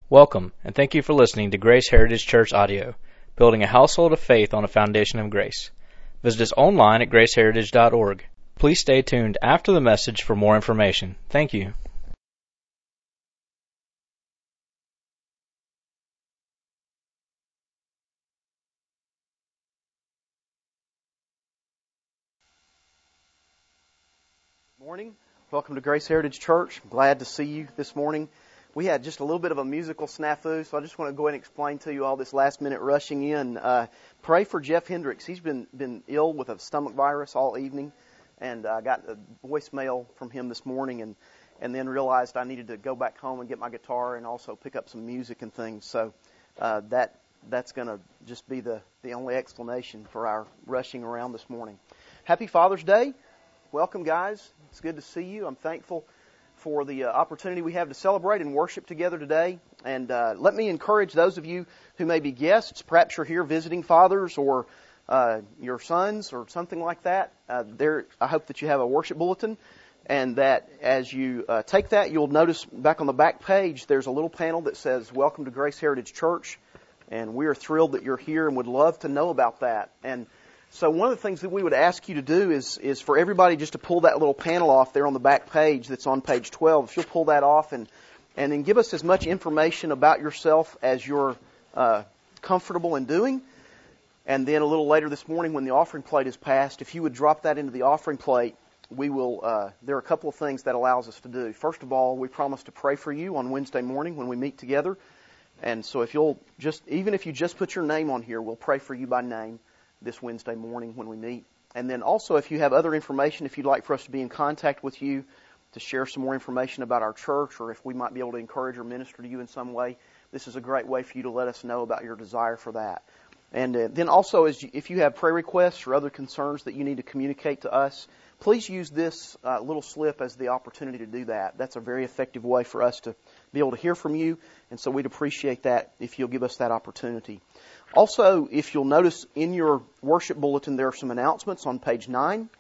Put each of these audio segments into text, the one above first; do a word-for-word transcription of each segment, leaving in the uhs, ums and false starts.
Welcome, and thank you for listening to Grace Heritage Church Audio, building a household of faith on a foundation of grace. Visit us online at grace heritage dot org. Please stay tuned after the message for more information. Thank you. Morning. Welcome to Grace Heritage Church. Glad to see you this morning. We had just a little bit of a musical snafu, so I just want to go ahead and explain to you all this last minute rushing in. Uh, pray for Jeff Hendricks. He's been been ill with a stomach virus all evening, and I uh, got a voicemail from him this morning, and, and then realized I needed to go back home and get my guitar and also pick up some music and things. So uh, that that's going to just be the, the only explanation for our rushing around this morning. Happy Father's Day. Welcome, guys. It's good to see you. I'm thankful for the uh, opportunity we have to celebrate and worship together today. And uh, let me encourage those of you who may be guests, perhaps you're here visiting fathers or uh, your sons or something like that. Uh, there, I hope that you have a worship bulletin, and that as you uh, take that, you'll notice back on the back page there's a little panel that says, "Welcome to Grace Heritage Church," and we are thrilled that you're here and would love to know about that. And so one of the things that we would ask you to do is is for everybody just to pull that little panel off there on the back page that's on page twelve. If you'll pull that off and and then give us as much information about yourself as you're uh, comfortable in doing. And then a little later this morning when the offering plate is passed, if you would drop that into the offering plate, we will. Uh, there are a couple of things that allows us to do. First of all, we promise to pray for you on Wednesday morning when we meet together. And so if you'll just, even if you just put your name on here, we'll pray for you by name this Wednesday morning when we meet. And then also, if you have other information, if you'd like for us to be in contact with you to share some more information about our church, or if we might be able to encourage or minister to you in some way, this is a great way for you to let us know about your desire for that. And uh, then also, as you, if you have prayer requests or other concerns that you need to communicate to us, please use this uh, little slip as the opportunity to do that. That's a very effective way for us to be able to hear from you, and so we'd appreciate that if you'll give us that opportunity. Also, if you'll notice in your worship bulletin, there are some announcements on page nine.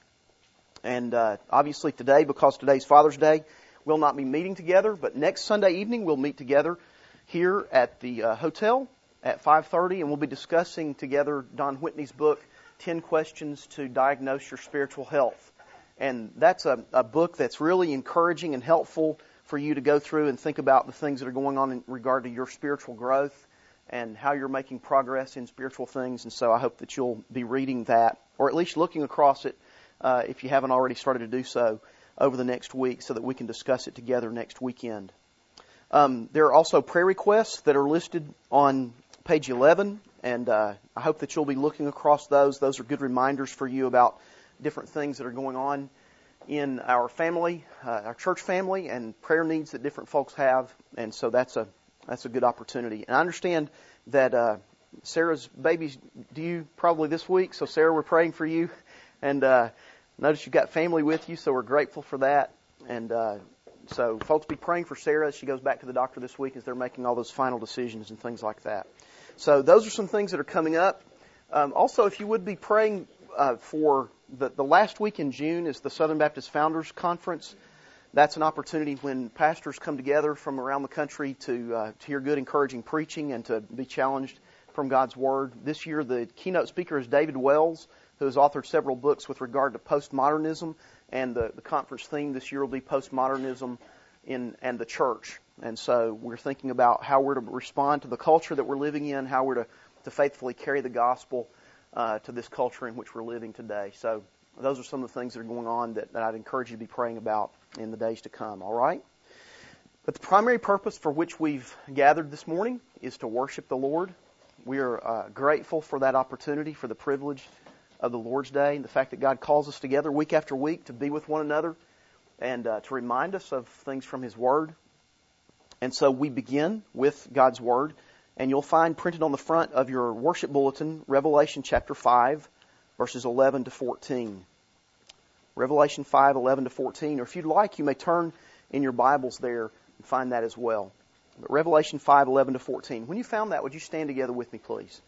And uh, obviously today, because today's Father's Day, we'll not be meeting together. But next Sunday evening, we'll meet together here at the uh, hotel at five thirty. And we'll be discussing together Don Whitney's book, ten questions to Diagnose Your Spiritual Health. And that's a, a book that's really encouraging and helpful for you to go through and think about the things that are going on in regard to your spiritual growth and how you're making progress in spiritual things. And so I hope that you'll be reading that, or at least looking across it, uh, if you haven't already started to do so, over the next week so that we can discuss it together next weekend. Um, there are also prayer requests that are listed on page eleven, and uh, I hope that you'll be looking across those. Those are good reminders for you about different things that are going on in our family, uh, our church family, and prayer needs that different folks have. And so that's a That's a good opportunity. And I understand that uh, Sarah's baby's due probably this week. So, Sarah, we're praying for you. And uh, notice you've got family with you, so we're grateful for that. And uh, so, folks, be praying for Sarah as she goes back to the doctor this week as they're making all those final decisions and things like that. So, those are some things that are coming up. Um, also, if you would be praying uh, for the, the last week in June is the Southern Baptist Founders Conference. That's an opportunity when pastors come together from around the country to uh, to hear good, encouraging preaching and to be challenged from God's Word. This year, the keynote speaker is David Wells, who has authored several books with regard to postmodernism, and the, the conference theme this year will be postmodernism in and the church. And so we're thinking about how we're to respond to the culture that we're living in, how we're to, to faithfully carry the gospel uh, to this culture in which we're living today. So those are some of the things that are going on that, that I'd encourage you to be praying about in the days to come, all right? But the primary purpose for which we've gathered this morning is to worship the Lord. We are uh, grateful for that opportunity, for the privilege of the Lord's Day, and the fact that God calls us together week after week to be with one another and uh, to remind us of things from His Word. And so we begin with God's Word, and you'll find printed on the front of your worship bulletin, Revelation chapter five, verses eleven to fourteen. Revelation five, eleven to fourteen. Or if you'd like, you may turn in your Bibles there and find that as well. But Revelation five, eleven to fourteen. When you found that, would you stand together with me, please?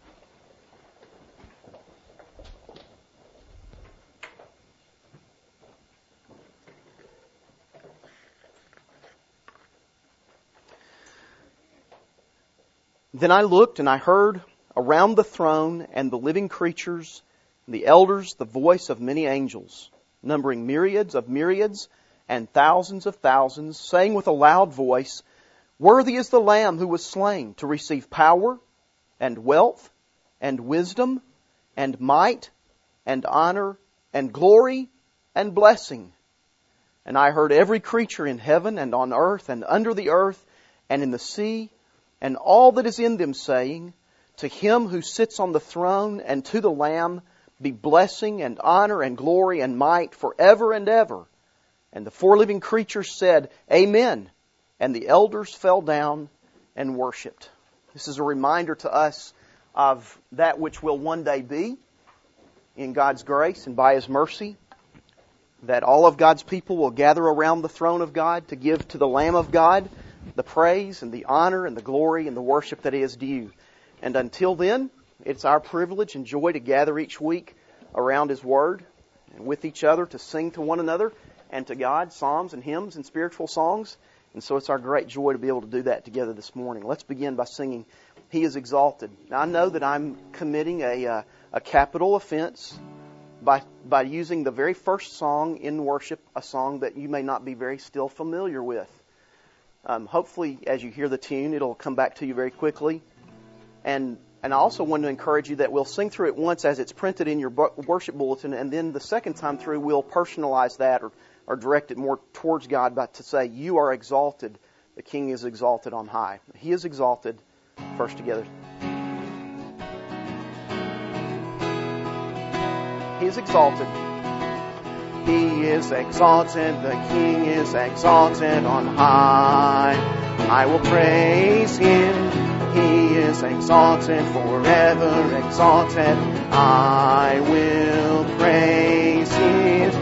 Then I looked and I heard around the throne and the living creatures, and the elders, the voice of many angels, numbering myriads of myriads and thousands of thousands, saying with a loud voice, "Worthy is the Lamb who was slain to receive power and wealth and wisdom and might and honor and glory and blessing." And I heard every creature in heaven and on earth and under the earth and in the sea and all that is in them saying, "To Him who sits on the throne and to the Lamb be blessing and honor and glory and might forever and ever." And the four living creatures said, "Amen." And the elders fell down and worshipped. This is a reminder to us of that which will one day be in God's grace and by His mercy, that all of God's people will gather around the throne of God to give to the Lamb of God the praise and the honor and the glory and the worship that is due. And until then, it's our privilege and joy to gather each week around His Word and with each other to sing to one another and to God psalms and hymns and spiritual songs. And so it's our great joy to be able to do that together this morning. Let's begin by singing "He is Exalted." Now, I know that I'm committing a uh, a capital offense by by using the very first song in worship, a song that you may not be very still familiar with. Um, hopefully, as you hear the tune, it'll come back to you very quickly. And and I also want to encourage you that we'll sing through it once as it's printed in your worship bulletin, and then the second time through we'll personalize that or, or direct it more towards God by to say, "You are exalted. The King is exalted on high." He is exalted. First together. He is exalted. He is exalted. The King is exalted on high. I will praise Him. He is exalted, forever exalted. I will praise His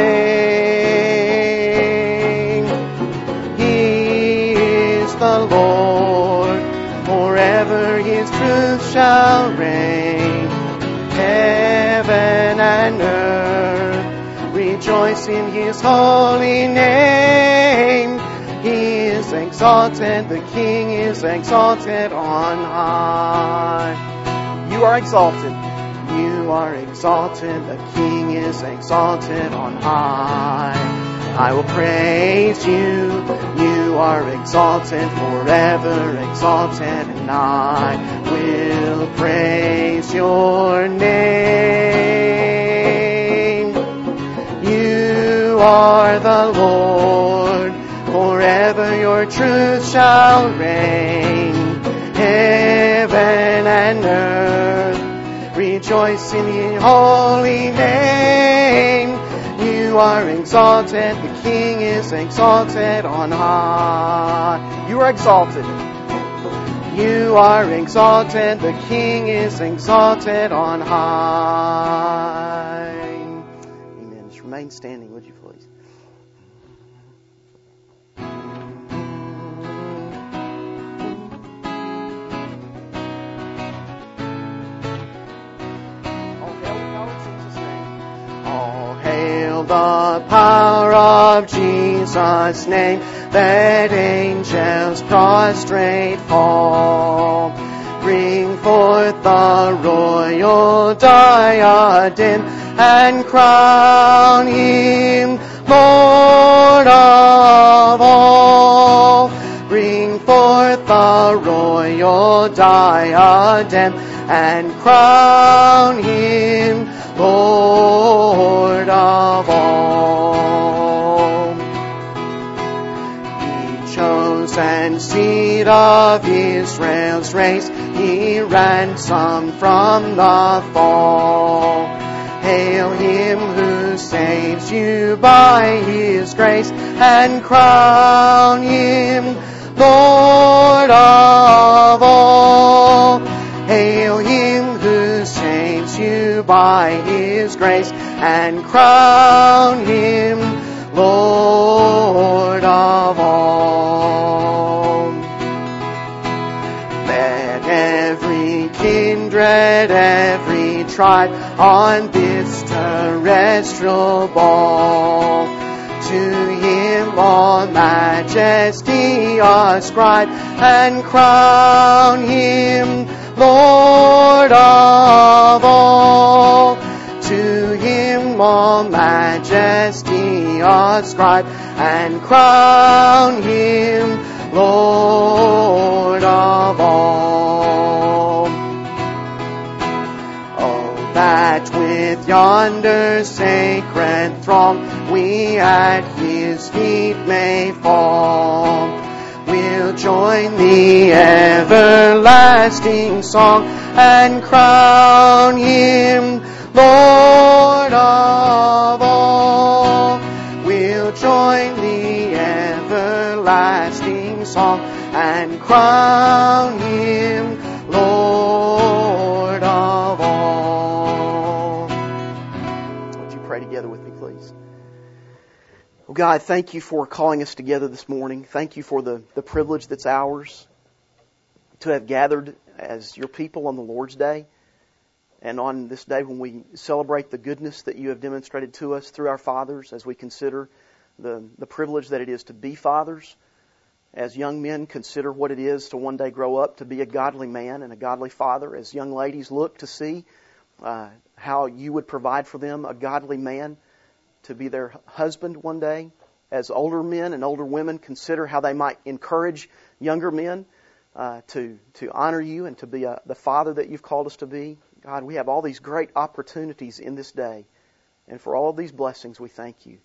name. He is the Lord. Forever His truth shall reign. Heaven and earth rejoice in His holy name. He is exalted, the King is exalted on high. You are exalted. You are exalted, the King is exalted on high. I will praise You. You are exalted, forever exalted, and I will praise Your name. You are the Lord. Forever Your truth shall reign. Heaven and earth rejoice in Your holy name. You are exalted, the King is exalted on high. You are exalted. You are exalted, the King is exalted on high. Amen. Just remain standing, would you please? The power of Jesus' name, let angels prostrate fall. Bring forth the royal diadem and crown Him Lord of all. Bring forth the royal diadem and crown Him Lord of all. He chosen seed of Israel's race, He ransomed from the fall. Hail Him who saves you by His grace, and crown Him Lord of all. Hail Him who saves you by His grace, and crown Him Lord of all. Let every kindred, every tribe on this terrestrial ball To Him all majesty ascribe and crown Him Lord of all. To Him all majesty ascribe and crown Him Lord of all. Oh, that with yonder sacred throng we at His feet may fall. We'll join the everlasting song and crown Him Lord of all. We'll join the everlasting song and crown Him Lord of all. Would you pray together with me, please? Oh God, thank You for calling us together this morning. Thank You for the, the privilege that's ours to have gathered as Your people on the Lord's Day. And on this day when we celebrate the goodness that You have demonstrated to us through our fathers, as we consider the, the privilege that it is to be fathers, as young men consider what it is to one day grow up to be a godly man and a godly father, as young ladies look to see uh, how You would provide for them a godly man to be their husband one day, as older men and older women consider how they might encourage younger men uh, to to honor You and to be a, the father that You've called us to be. God, we have all these great opportunities in this day, and for all of these blessings we thank You.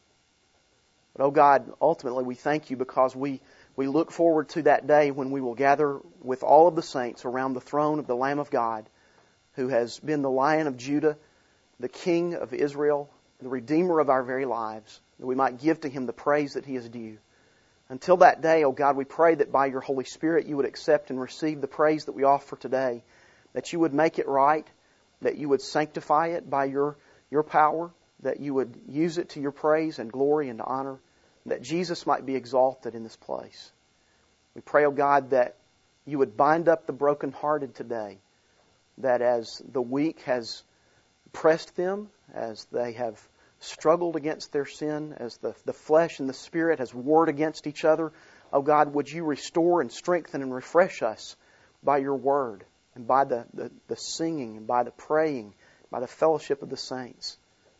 But oh God, ultimately we thank You because we, we look forward to that day when we will gather with all of the saints around the throne of the Lamb of God, who has been the Lion of Judah, the King of Israel, the Redeemer of our very lives, that we might give to Him the praise that He is due. Until that day, oh God, we pray that by Your Holy Spirit You would accept and receive the praise that we offer today, that You would make it right, that You would sanctify it by Your, your power, that You would use it to Your praise and glory and honor, that Jesus might be exalted in this place. We pray, oh God, that You would bind up the brokenhearted today, that as the weak has pressed them, as they have struggled against their sin, as the, the flesh and the spirit has warred against each other, oh God, would You restore and strengthen and refresh us by Your word and by the, the, the singing and by the praying, by the fellowship of the saints.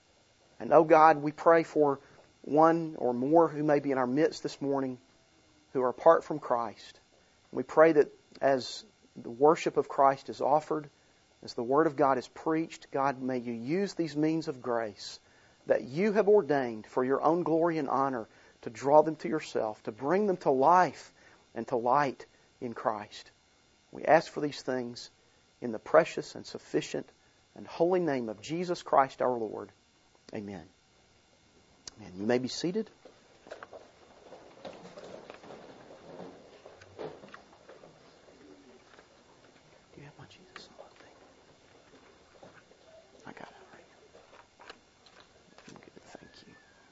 And oh God, we pray for one or more who may be in our midst this morning who are apart from Christ. We pray that as the worship of Christ is offered, as the Word of God is preached, God, may You use these means of grace that You have ordained for Your own glory and honor to draw them to Yourself, to bring them to life and to light in Christ. We ask for these things in the precious and sufficient and holy name of Jesus Christ our Lord. Amen. Amen. You may be seated. Do you have my Jesus song thing? I got it right here. Good, thank you.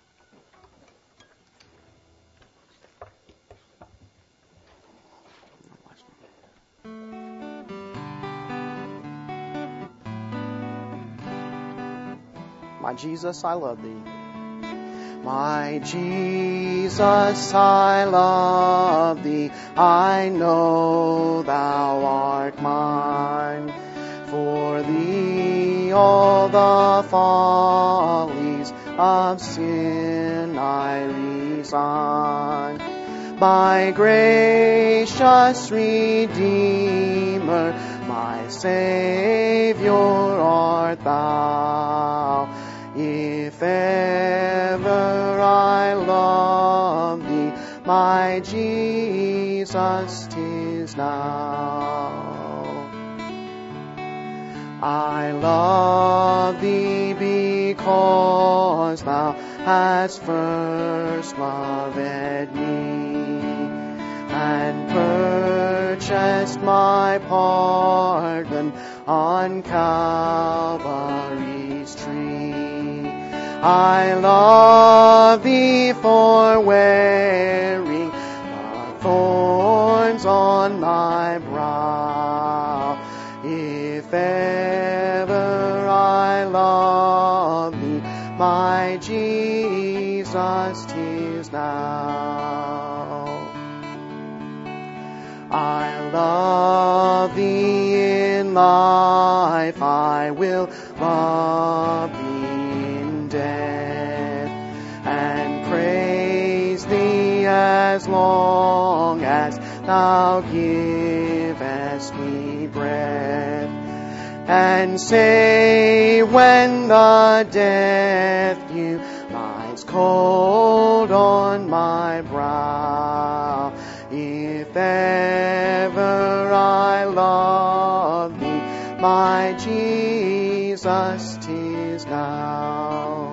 My Jesus, I love Thee. My Jesus, I love Thee. I know Thou art mine. For Thee all the follies of sin I resign. My gracious Redeemer, my Savior art Thou. If ever I love Thee, my Jesus, 'tis now. I love Thee because Thou hast first loved me, and purchased my pardon on Calvary's tree. I love Thee for wearing the thorns on Thy brow. If ever I love Thee, my Jesus, 'tis love Thee in life, I will love Thee in death, and praise Thee as long as Thou givest me breath, and say when the death dew lies cold on my brow, if ever I love Thee, my Jesus, 'tis now.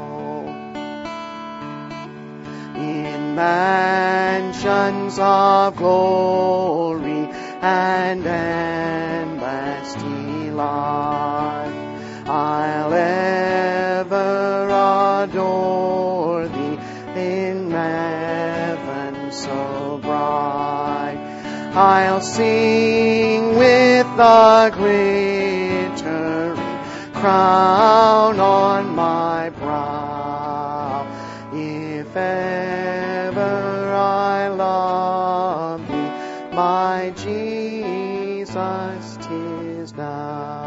In mansions of glory and endless delight, I'll ever adore Thee in heaven so bright. I'll sing with the glittering crown on my brow, if ever I love Thee, my Jesus, 'tis now.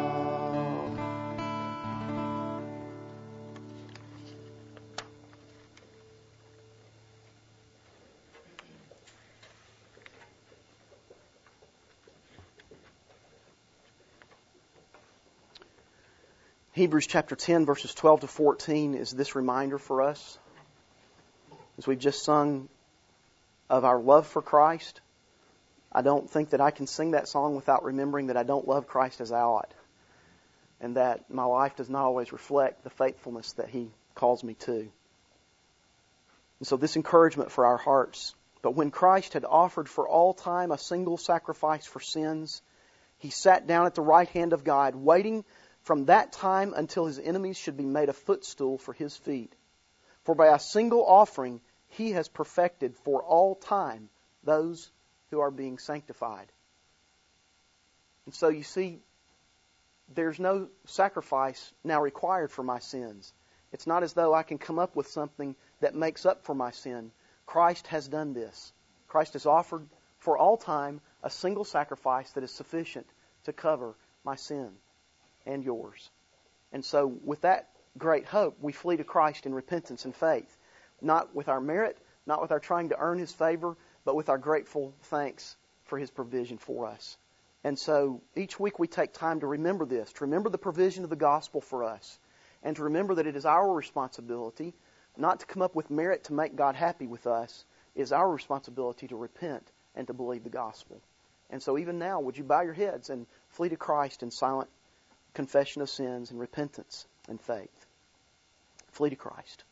Hebrews chapter ten, verses twelve to fourteen is this reminder for us. As we've just sung of our love for Christ, I don't think that I can sing that song without remembering that I don't love Christ as I ought, and that my life does not always reflect the faithfulness that He calls me to. And so this encouragement for our hearts. But when Christ had offered for all time a single sacrifice for sins, He sat down at the right hand of God, waiting from that time until His enemies should be made a footstool for His feet. For by a single offering He has perfected for all time those who are being sanctified. And so you see, there's no sacrifice now required for my sins. It's not as though I can come up with something that makes up for my sin. Christ has done this. Christ has offered for all time a single sacrifice that is sufficient to cover my sin and yours. And so with that great hope, we flee to Christ in repentance and faith. Not with our merit, not with our trying to earn His favor, but with our grateful thanks for His provision for us. And so each week we take time to remember this, to remember the provision of the gospel for us, and to remember that it is our responsibility not to come up with merit to make God happy with us. It is our responsibility to repent and to believe the gospel. And so even now, would you bow your heads and flee to Christ in silent confession of sins and repentance and faith? Flee to Christ.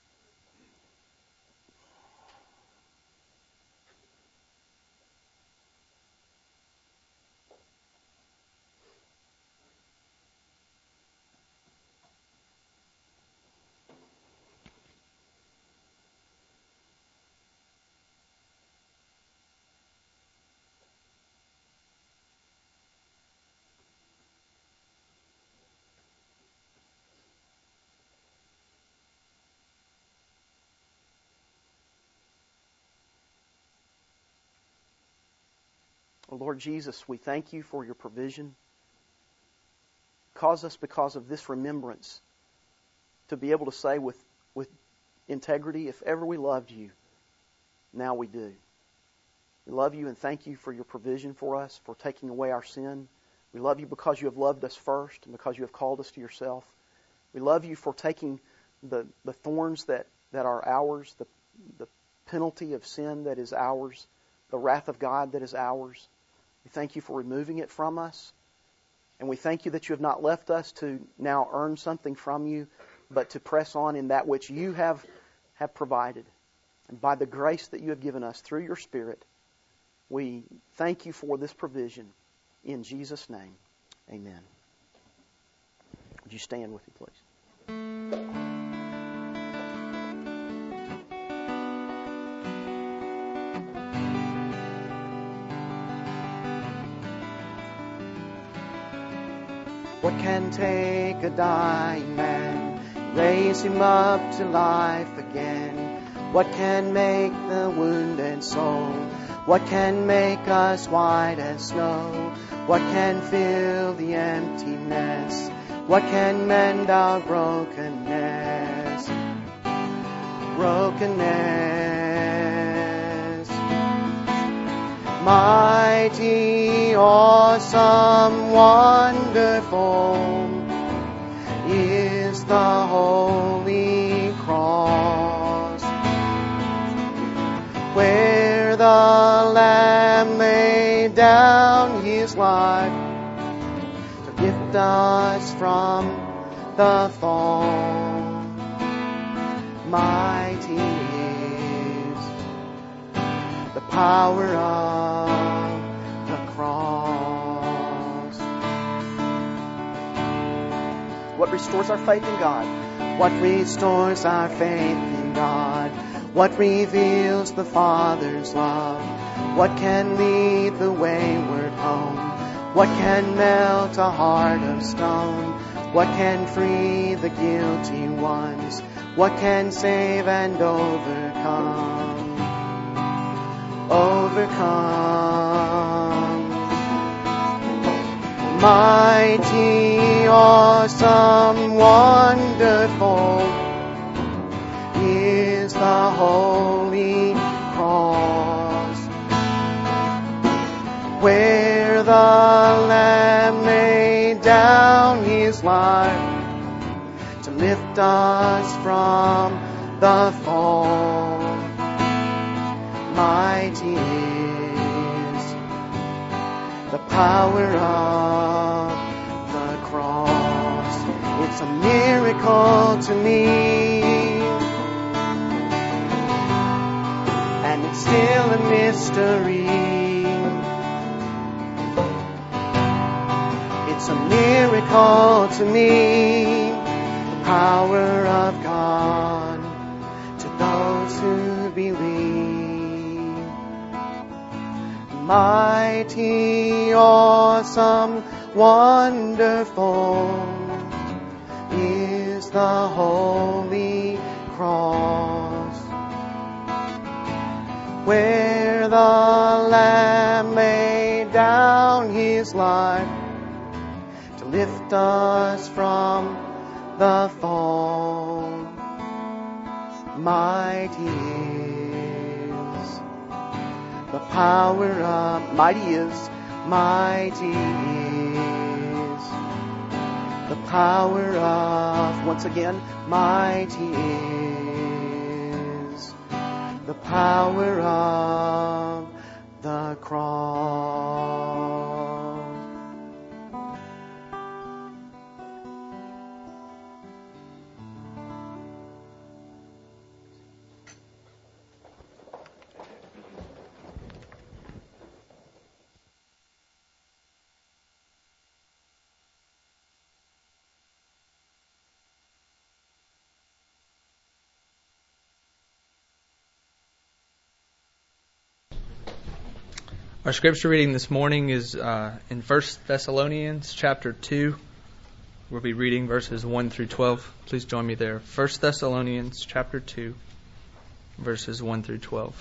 Oh, Lord Jesus, we thank You for Your provision. Cause us, because of this remembrance, to be able to say with, with integrity, if ever we loved You, now we do. We love You and thank You for Your provision for us, for taking away our sin. We love You because You have loved us first and because You have called us to Yourself. We love You for taking the, the thorns that, that are ours, the, the penalty of sin that is ours, the wrath of God that is ours. We thank You for removing it from us. And we thank You that You have not left us to now earn something from You, but to press on in that which You have, have provided. And by the grace that You have given us through Your Spirit, we thank You for this provision. In Jesus' name, amen. Would you stand with me, please? What can take a dying man, raise him up to life again? What can make the wounded soul What can make us white as snow? What can fill the emptiness? What can mend our brokenness? Brokenness. Mighty, awesome, wonderful is the holy cross, where the Lamb laid down His life to lift us from the fall. Mighty is the power of the cross. What restores our faith in God? What restores our faith in God? What reveals the Father's love? What can lead the wayward home? What can melt a heart of stone? What can free the guilty ones? What can save and overcome? Overcome. Mighty, awesome, wonderful is the holy cross, where the Lamb laid down His life to lift us from the fall. Mighty is the power of the cross. It's a miracle to me, and it's still a mystery. It's a miracle to me, the power of God to those who believe. Mighty, awesome, wonderful is the holy cross, where the Lamb laid down His life to lift us from the fall. Mighty is the power of, mighty is, mighty is the power of, once again, mighty is the power of the cross. Our scripture reading this morning is uh, in First Thessalonians chapter two. We'll be reading verses one through twelve. Please join me there. First Thessalonians chapter two, verses one through twelve.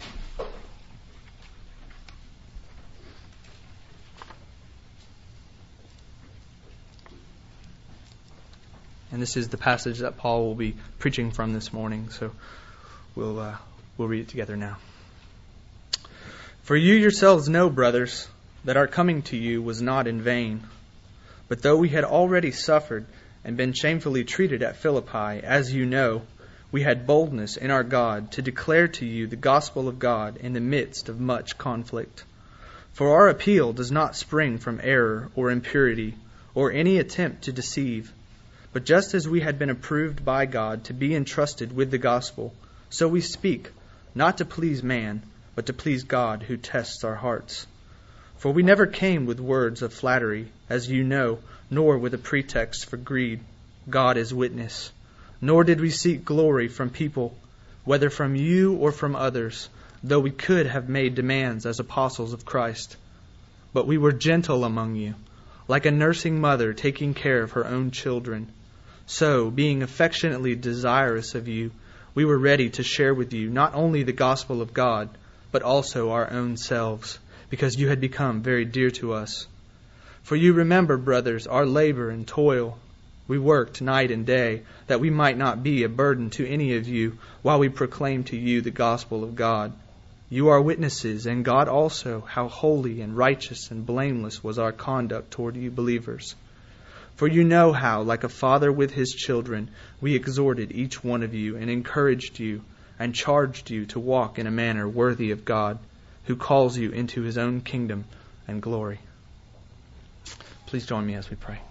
And this is the passage that Paul will be preaching from this morning. So we'll uh, we'll read it together now. For you yourselves know, brothers, that our coming to you was not in vain. But though we had already suffered and been shamefully treated at Philippi, as you know, we had boldness in our God to declare to you the gospel of God in the midst of much conflict. For our appeal does not spring from error or impurity or any attempt to deceive. But just as we had been approved by God to be entrusted with the gospel, so we speak, not to please man, but to please God who tests our hearts. For we never came with words of flattery, as you know, nor with a pretext for greed. God is witness. Nor did we seek glory from people, whether from you or from others, though we could have made demands as apostles of Christ. But we were gentle among you, like a nursing mother taking care of her own children. So, being affectionately desirous of you, we were ready to share with you not only the gospel of God, but also our own selves, because you had become very dear to us. For you remember, brothers, our labor and toil. We worked night and day, that we might not be a burden to any of you, while we proclaim to you the gospel of God. You are witnesses, and God also, how holy and righteous and blameless was our conduct toward you believers. For you know how, like a father with his children, we exhorted each one of you and encouraged you and charged you to walk in a manner worthy of God, who calls you into his own kingdom and glory. Please join me as we pray.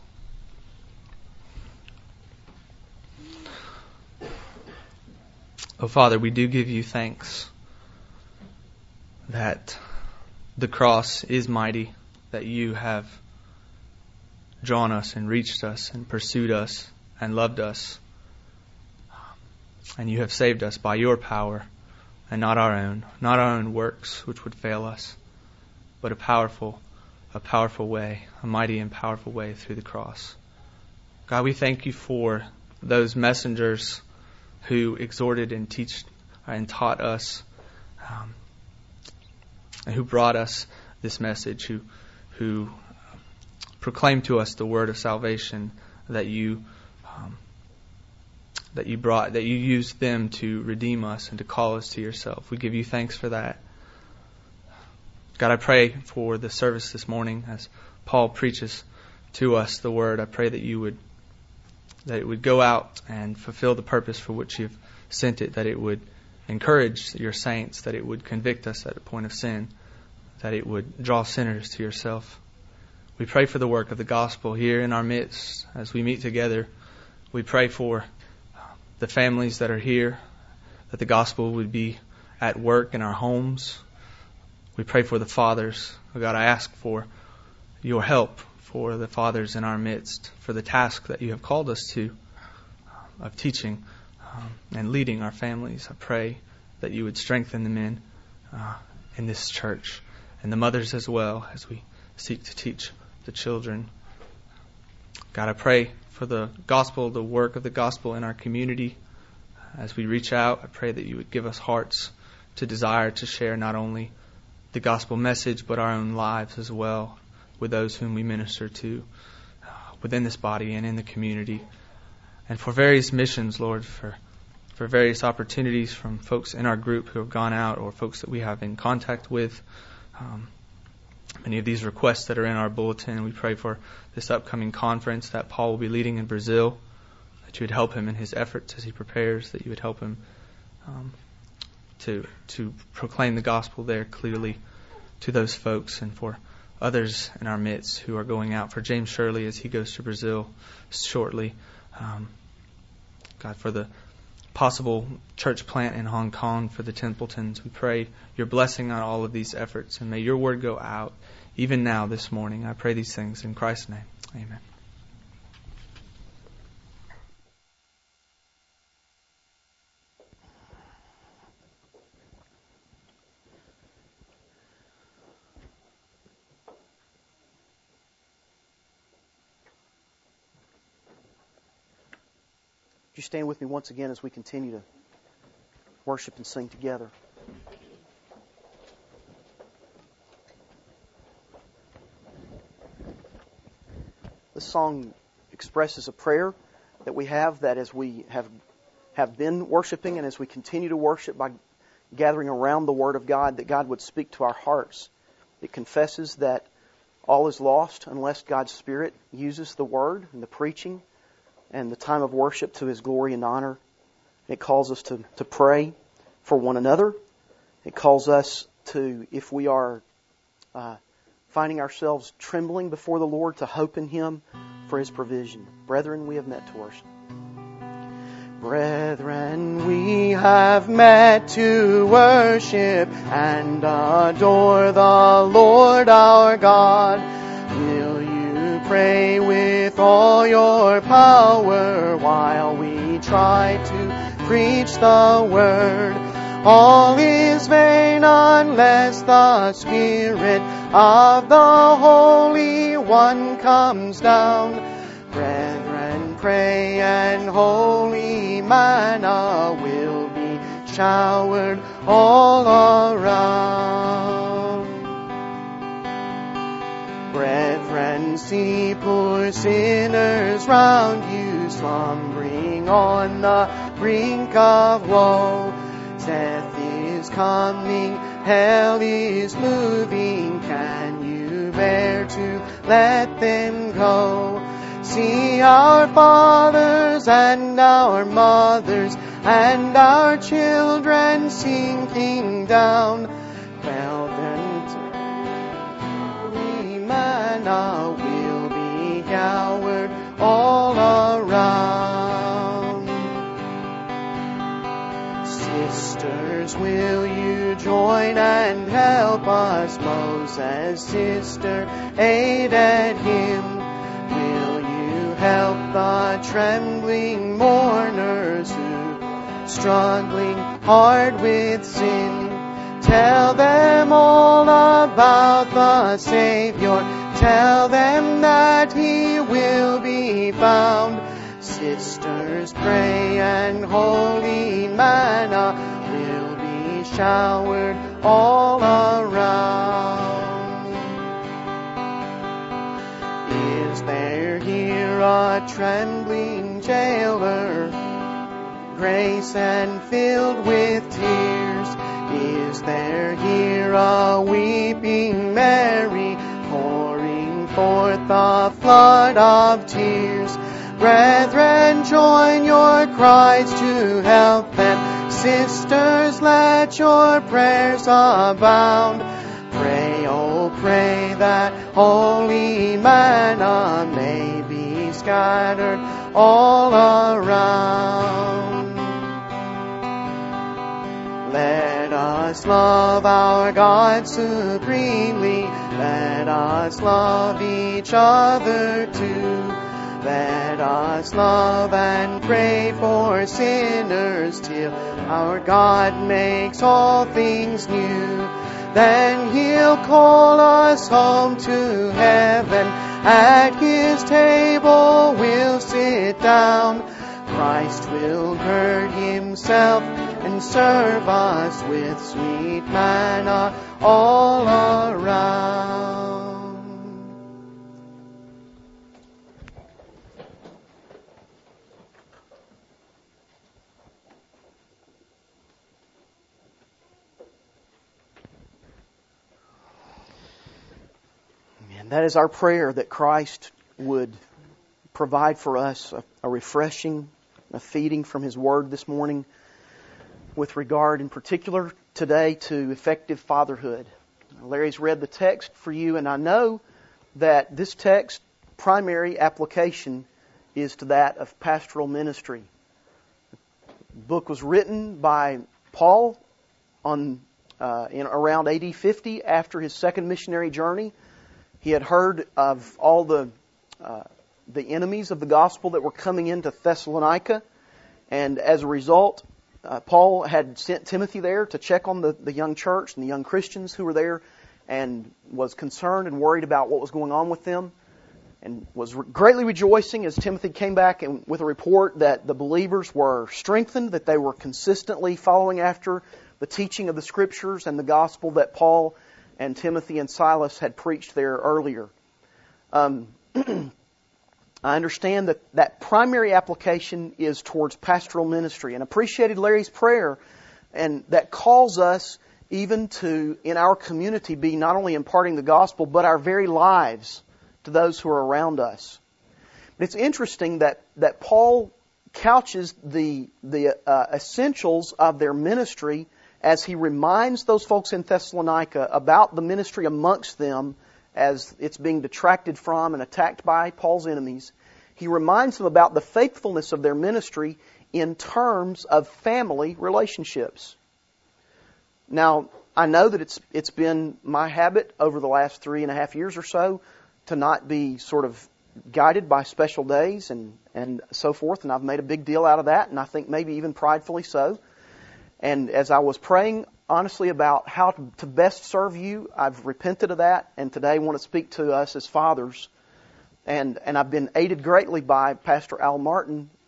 Oh, Father, we do give you thanks that the cross is mighty, that you have drawn us and reached us and pursued us and loved us. And you have saved us by your power and not our own, not our own works which would fail us, but a powerful, a powerful way, a mighty and powerful way through the cross. God, we thank you for those messengers who exhorted and teach and taught us, um, and who brought us this message, who who proclaimed to us the word of salvation that you um, that you brought, that you used them to redeem us and to call us to yourself. We give you thanks for that. God, I pray for the service this morning as Paul preaches to us the word. I pray that you would that it would go out and fulfill the purpose for which you've sent it, that it would encourage your saints, that it would convict us at the point of sin, that it would draw sinners to yourself. We pray for the work of the gospel here in our midst as we meet together. We pray for the families that are here, that the gospel would be at work in our homes. We pray for the fathers. Oh God, I ask for your help for the fathers in our midst, for the task that you have called us to of teaching um, and leading our families. I pray that you would strengthen the men uh, in this church and the mothers as well as we seek to teach the children. God, I pray for the gospel, the work of the gospel in our community. As we reach out, I pray that you would give us hearts to desire to share not only the gospel message, but our own lives as well with those whom we minister to uh, within this body and in the community. And for various missions, Lord, for for various opportunities from folks in our group who have gone out or folks that we have in contact with. Um, many of these requests that are in our bulletin, we pray for this upcoming conference that Paul will be leading in Brazil, that you would help him in his efforts as he prepares, that you would help him um, to to proclaim the gospel there clearly to those folks, and for others in our midst who are going out, for James Shirley as he goes to Brazil shortly. Um, God, for the possible church plant in Hong Kong, for the Templetons, we pray your blessing on all of these efforts, and may your word go out even now this morning. I pray these things in Christ's name. Amen. Would you stand with me once again as we continue to worship and sing together? This song expresses a prayer that we have, that as we have have been worshiping and as we continue to worship by gathering around the Word of God, that God would speak to our hearts. It confesses that all is lost unless God's Spirit uses the Word and the preaching and the time of worship to His glory and honor. It calls us to, to pray for one another. It calls us to, if we are uh, finding ourselves trembling before the Lord, to hope in Him for His provision. Brethren, we have met to worship. Brethren, we have met to worship and adore the Lord our God. Will you pray with all your power while we try to preach the word? All is vain unless the Spirit of the Holy One comes down. Brethren, pray and holy manna will be showered all around. Brethren, see poor sinners round you, slumbering on the brink of woe. Death is coming, hell is moving, can you bear to let them go? See our fathers and our mothers and our children sinking down. Well then, holy manna will be showered all around. Sisters, will you join and help us? Moses' sister aided him. Will you help the trembling mourners who struggling hard with sin? Tell them all about the Savior. Tell them that He will be found. Sisters, pray and holy manna will be showered all around. Is there here a trembling jailer, grace and filled with tears? Is there here a weeping Mary, pouring forth a flood of tears? Brethren, join your cries to help them. Sisters, let your prayers abound. Pray, oh pray that holy manna may be scattered all around. Let us love our God supremely. Let us love each other too. Let us love and pray for sinners till our God makes all things new. Then He'll call us home to heaven. At His table we'll sit down. Christ will gird Himself and serve us with sweet manna all around. And that is our prayer, that Christ would provide for us a, a refreshing, a feeding from His Word this morning with regard in particular today to effective fatherhood. Larry's read the text for you, and I know that this text primary application is to that of pastoral ministry. The book was written by Paul on uh, in around A D fifty after his second missionary journey. He had heard of all the uh, the enemies of the gospel that were coming into Thessalonica, and as a result, uh, Paul had sent Timothy there to check on the, the young church and the young Christians who were there, and was concerned and worried about what was going on with them, and was re- greatly rejoicing as Timothy came back and with a report that the believers were strengthened, that they were consistently following after the teaching of the Scriptures and the gospel that Paul and Timothy and Silas had preached there earlier. Um, I understand that that primary application is towards pastoral ministry, and appreciated Larry's prayer, and that calls us even to, in our community, be not only imparting the gospel, but our very lives to those who are around us. But it's interesting that, that Paul couches the, the uh, essentials of their ministry as he reminds those folks in Thessalonica about the ministry amongst them as it's being detracted from and attacked by Paul's enemies. He reminds them about the faithfulness of their ministry in terms of family relationships. Now, I know that it's it's been my habit over the last three and a half years or so to not be sort of guided by special days and, and so forth, and I've made a big deal out of that, and I think maybe even pridefully so. And as I was praying honestly about how to, to best serve you, I've repented of that, and today I want to speak to us as fathers. And and I've been aided greatly by Pastor Al Martin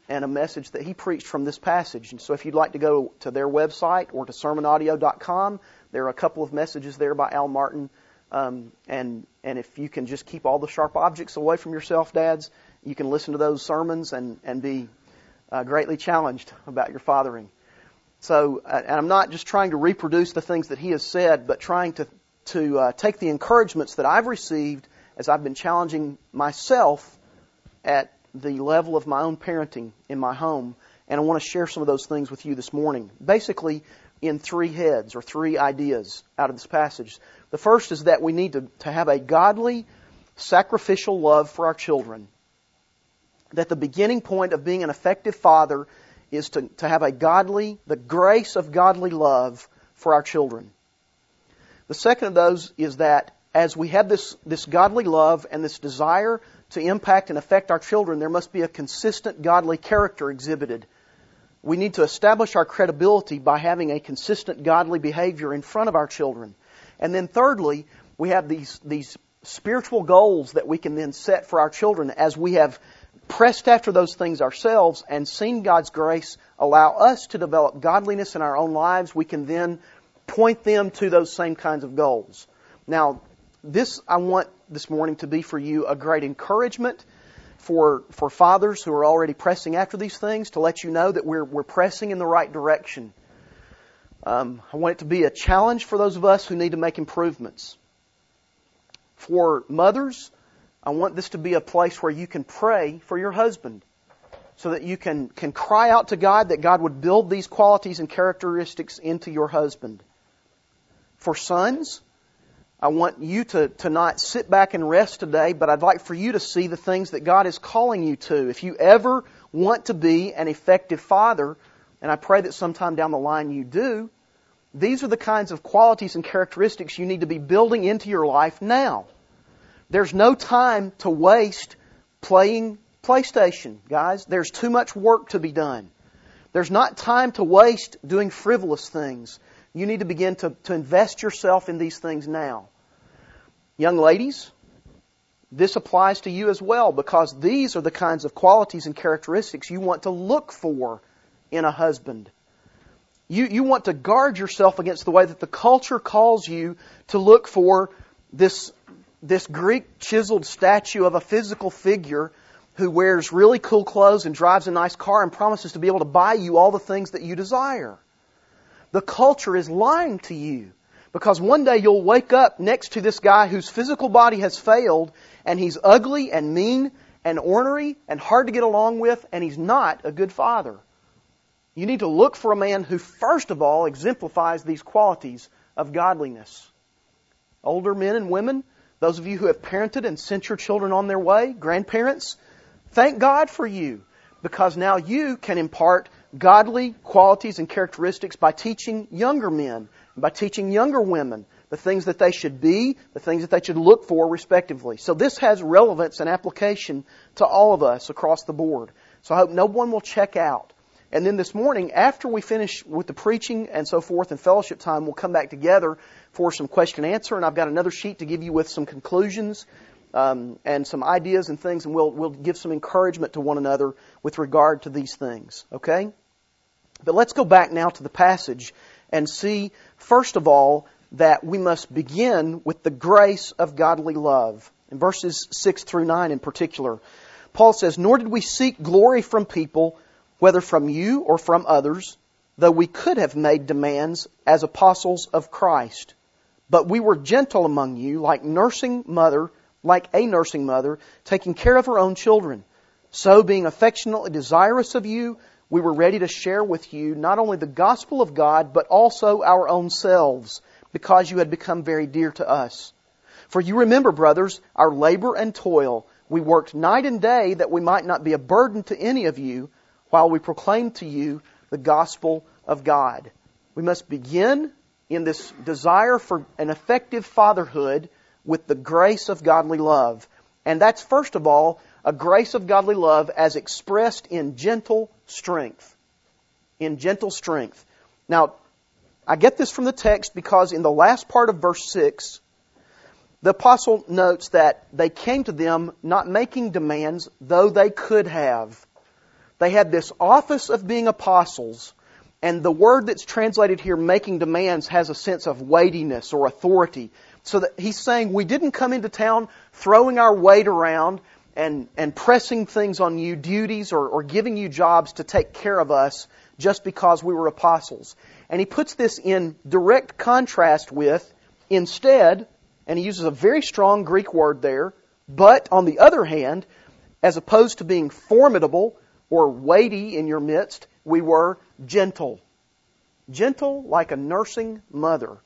and a message that he preached from this passage. And so if you'd like to go to their website or to sermon audio dot com, there are a couple of messages there by Al Martin. Um, and and if you can just keep all the sharp objects away from yourself, dads, you can listen to those sermons and, and be uh, greatly challenged about your fathering. So, uh, and I'm not just trying to reproduce the things that he has said, but trying to, to uh, take the encouragements that I've received as I've been challenging myself at the level of my own parenting in my home. And I want to share some of those things with you this morning. Basically, in three heads or three ideas out of this passage. The first is that we need to, to have a godly, sacrificial love for our children. That the beginning point of being an effective father is to, to have a godly, the grace of godly love for our children. The second of those is that as we have this, this godly love and this desire to impact and affect our children, there must be a consistent godly character exhibited. We need to establish our credibility by having a consistent godly behavior in front of our children. And then thirdly, we have these, these spiritual goals that we can then set for our children as we have pressed after those things ourselves and seen God's grace allow us to develop godliness in our own lives. We can then point them to those same kinds of goals. Now, this I want this morning to be for you a great encouragement for for fathers who are already pressing after these things, to let you know that we're we're pressing in the right direction. Um, I want it to be a challenge for those of us who need to make improvements. For mothers, I want this to be a place where you can pray for your husband, so that you can, can cry out to God that God would build these qualities and characteristics into your husband. For sons, I want you to, to not sit back and rest today, but I'd like for you to see the things that God is calling you to. If you ever want to be an effective father, and I pray that sometime down the line you do, these are the kinds of qualities and characteristics you need to be building into your life now. There's no time to waste playing PlayStation, guys. There's too much work to be done. There's not time to waste doing frivolous things. You need to begin to, to invest yourself in these things now. Young ladies, this applies to you as well, because these are the kinds of qualities and characteristics you want to look for in a husband. You, you want to guard yourself against the way that the culture calls you to look for this, this Greek chiseled statue of a physical figure who wears really cool clothes and drives a nice car and promises to be able to buy you all the things that you desire. The culture is lying to you, because one day you'll wake up next to this guy whose physical body has failed, and he's ugly and mean and ornery and hard to get along with, and he's not a good father. You need to look for a man who, first of all, exemplifies these qualities of godliness. Older men and women, those of you who have parented and sent your children on their way, grandparents, thank God for you, because now you can impart godly qualities and characteristics by teaching younger men, by teaching younger women the things that they should be, the things that they should look for, respectively. So this has relevance and application to all of us across the board. So I hope no one will check out. And then this morning, after we finish with the preaching and so forth and fellowship time, we'll come back together for some question and answer. And I've got another sheet to give you with some conclusions um, and some ideas and things, and we'll we'll give some encouragement to one another with regard to these things. Okay? But let's go back now to the passage and see, first of all, that we must begin with the grace of godly love. In verses six through nine in particular, Paul says, "Nor did we seek glory from people, whether from you or from others, though we could have made demands as apostles of Christ. But we were gentle among you, like nursing mother, like a nursing mother, taking care of her own children. So, being affectionately desirous of you, we were ready to share with you not only the gospel of God, but also our own selves, because you had become very dear to us. For you remember, brothers, our labor and toil. We worked night and day that we might not be a burden to any of you, while we proclaim to you the gospel of God." We must begin in this desire for an effective fatherhood with the grace of godly love. And that's, first of all, a grace of godly love as expressed in gentle strength. In gentle strength. Now, I get this from the text because in the last part of verse six, the apostle notes that they came to them not making demands, though they could have. They had this office of being apostles, and the word that's translated here, making demands, has a sense of weightiness or authority. So that he's saying, we didn't come into town throwing our weight around and, and pressing things on you, duties, or, or giving you jobs to take care of us just because we were apostles. And he puts this in direct contrast with, instead, and he uses a very strong Greek word there, but on the other hand, as opposed to being formidable or weighty in your midst, we were gentle. Gentle like a nursing mother.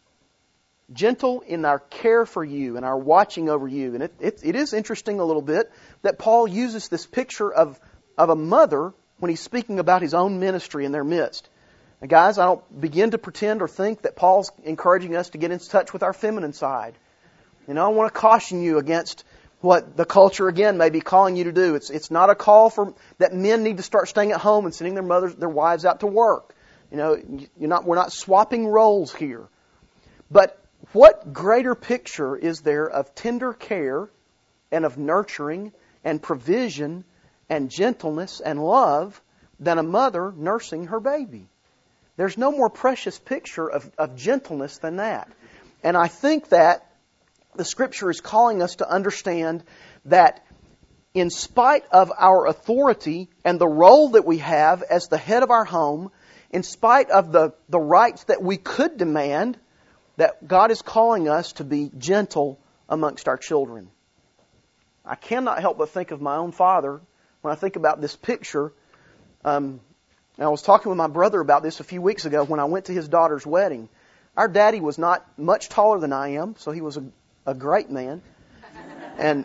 Gentle in our care for you and our watching over you. And it, it, it is interesting a little bit that Paul uses this picture of, of a mother when he's speaking about his own ministry in their midst. Now, guys, I don't begin to pretend or think that Paul's encouraging us to get in touch with our feminine side. You know, I want to caution you against what the culture, again, may be calling you to do. It's it's not a call for that men need to start staying at home and sending their mothers, their wives out to work. You know, you're not we're not swapping roles here. But what greater picture is there of tender care and of nurturing and provision and gentleness and love than a mother nursing her baby? There's no more precious picture of, of gentleness than that. And I think that the Scripture is calling us to understand that in spite of our authority and the role that we have as the head of our home, in spite of the, the rights that we could demand, that God is calling us to be gentle amongst our children. I cannot help but think of my own father when I think about this picture. Um, and I was talking with my brother about this a few weeks ago when I went to his daughter's wedding. Our daddy was not much taller than I am, so he was a, a great man. And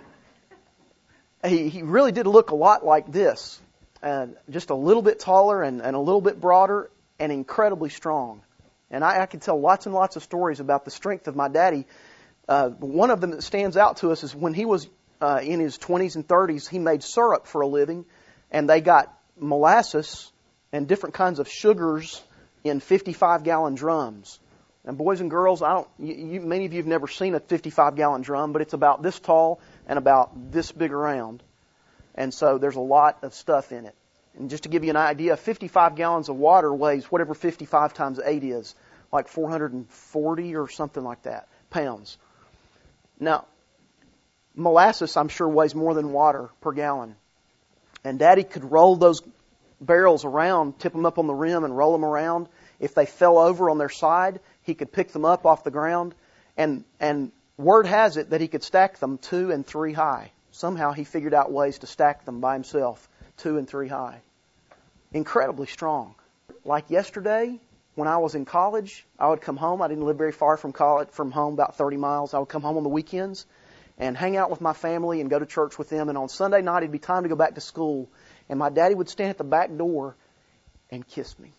he, he really did look a lot like this. Uh, just a little bit taller and, and a little bit broader and incredibly strong. And I, I could tell lots and lots of stories about the strength of my daddy. Uh, one of them that stands out to us is when he was uh, in his twenties and thirties, he made syrup for a living, and they got molasses and different kinds of sugars in fifty-five gallon drums. And boys and girls, I don't. You, you, many of you have never seen a fifty-five gallon drum, but it's about this tall and about this big around. And so there's a lot of stuff in it. And just to give you an idea, fifty-five gallons of water weighs whatever fifty-five times eight is, like four hundred forty or something like that, pounds. Now, molasses, I'm sure, weighs more than water per gallon. And Daddy could roll those barrels around, tip them up on the rim and roll them around. If they fell over on their side, he could pick them up off the ground. And, and word has it that he could stack them two and three high. Somehow he figured out ways to stack them by himself, two and three high. Incredibly strong. Like yesterday, when I was in college, I would come home. I didn't live very far from college, from home, about thirty miles. I would come home on the weekends and hang out with my family and go to church with them. And on Sunday night, it'd be time to go back to school. And my daddy would stand at the back door and kiss me.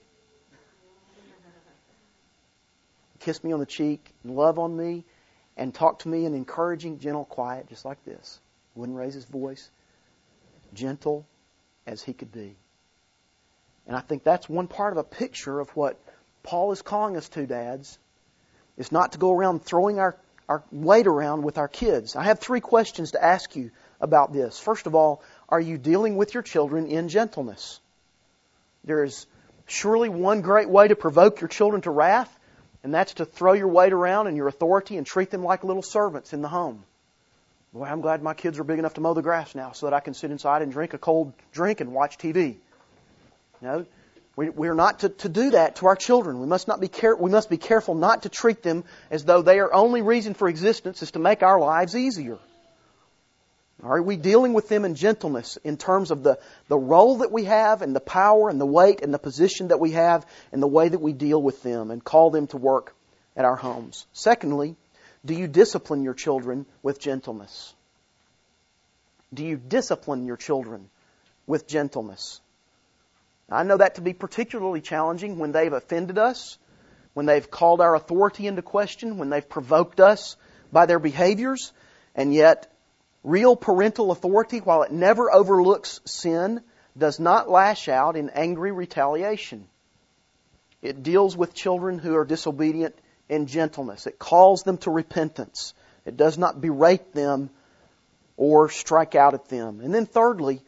Kiss me on the cheek, and love on me, and talk to me in encouraging, gentle quiet, just like this. Wouldn't raise his voice. Gentle as he could be. And I think that's one part of a picture of what Paul is calling us to, dads. Is not to go around throwing our, our weight around with our kids. I have three questions to ask you about this. First of all, are you dealing with your children in gentleness? There is surely one great way to provoke your children to wrath, and that's to throw your weight around and your authority and treat them like little servants in the home. Boy, I'm glad my kids are big enough to mow the grass now so that I can sit inside and drink a cold drink and watch T V. You know, we, we're not to, to do that to our children. We must not be care, we must be careful not to treat them as though their only reason for existence is to make our lives easier. Are we dealing with them in gentleness in terms of the, the role that we have and the power and the weight and the position that we have and the way that we deal with them and call them to work at our homes? Secondly, do you discipline your children with gentleness? Do you discipline your children with gentleness? I know that to be particularly challenging when they've offended us, when they've called our authority into question, when they've provoked us by their behaviors, and yet real parental authority, while it never overlooks sin, does not lash out in angry retaliation. It deals with children who are disobedient in gentleness. It calls them to repentance. It does not berate them or strike out at them. And then thirdly,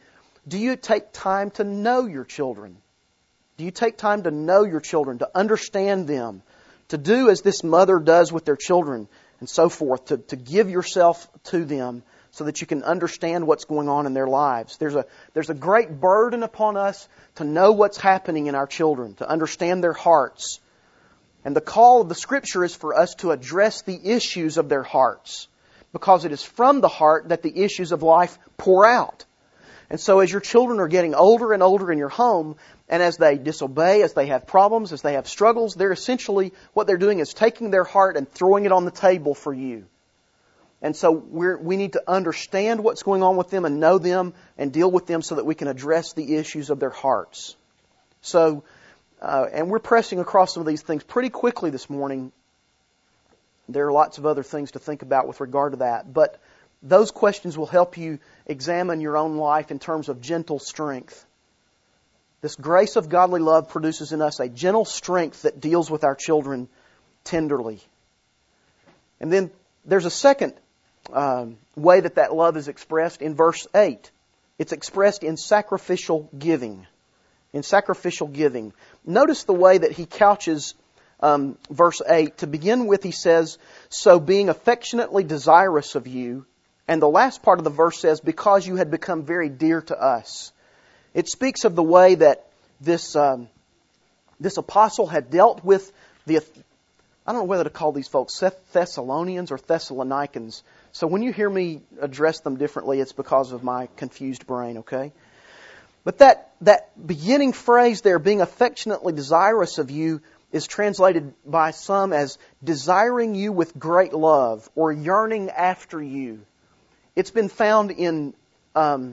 Do you take time to know your children? Do you take time to know your children, to understand them, to do as this mother does with their children, and so forth, to, to give yourself to them so that you can understand what's going on in their lives? There's a, there's a great burden upon us to know what's happening in our children, to understand their hearts. And the call of the Scripture is for us to address the issues of their hearts, because it is from the heart that the issues of life pour out. And so as your children are getting older and older in your home, and as they disobey, as they have problems, as they have struggles, they're essentially, what they're doing is taking their heart and throwing it on the table for you. And so we're, we need to understand what's going on with them and know them and deal with them so that we can address the issues of their hearts. So, uh, and we're pressing across some of these things pretty quickly this morning. There are lots of other things to think about with regard to that. But those questions will help you examine your own life in terms of gentle strength. This grace of godly love produces in us a gentle strength that deals with our children tenderly. And then there's a second um, way that that love is expressed in verse eight. It's expressed in sacrificial giving. In sacrificial giving. Notice the way that he couches um, verse eight. To begin with, he says, "So being affectionately desirous of you," and the last part of the verse says, "because you had become very dear to us." It speaks of the way that this um, this apostle had dealt with the, I don't know whether to call these folks Thessalonians or Thessalonians. So when you hear me address them differently, it's because of my confused brain, okay? But that, that beginning phrase there, being affectionately desirous of you, is translated by some as desiring you with great love or yearning after you. It's been found in Um,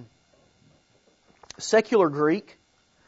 secular Greek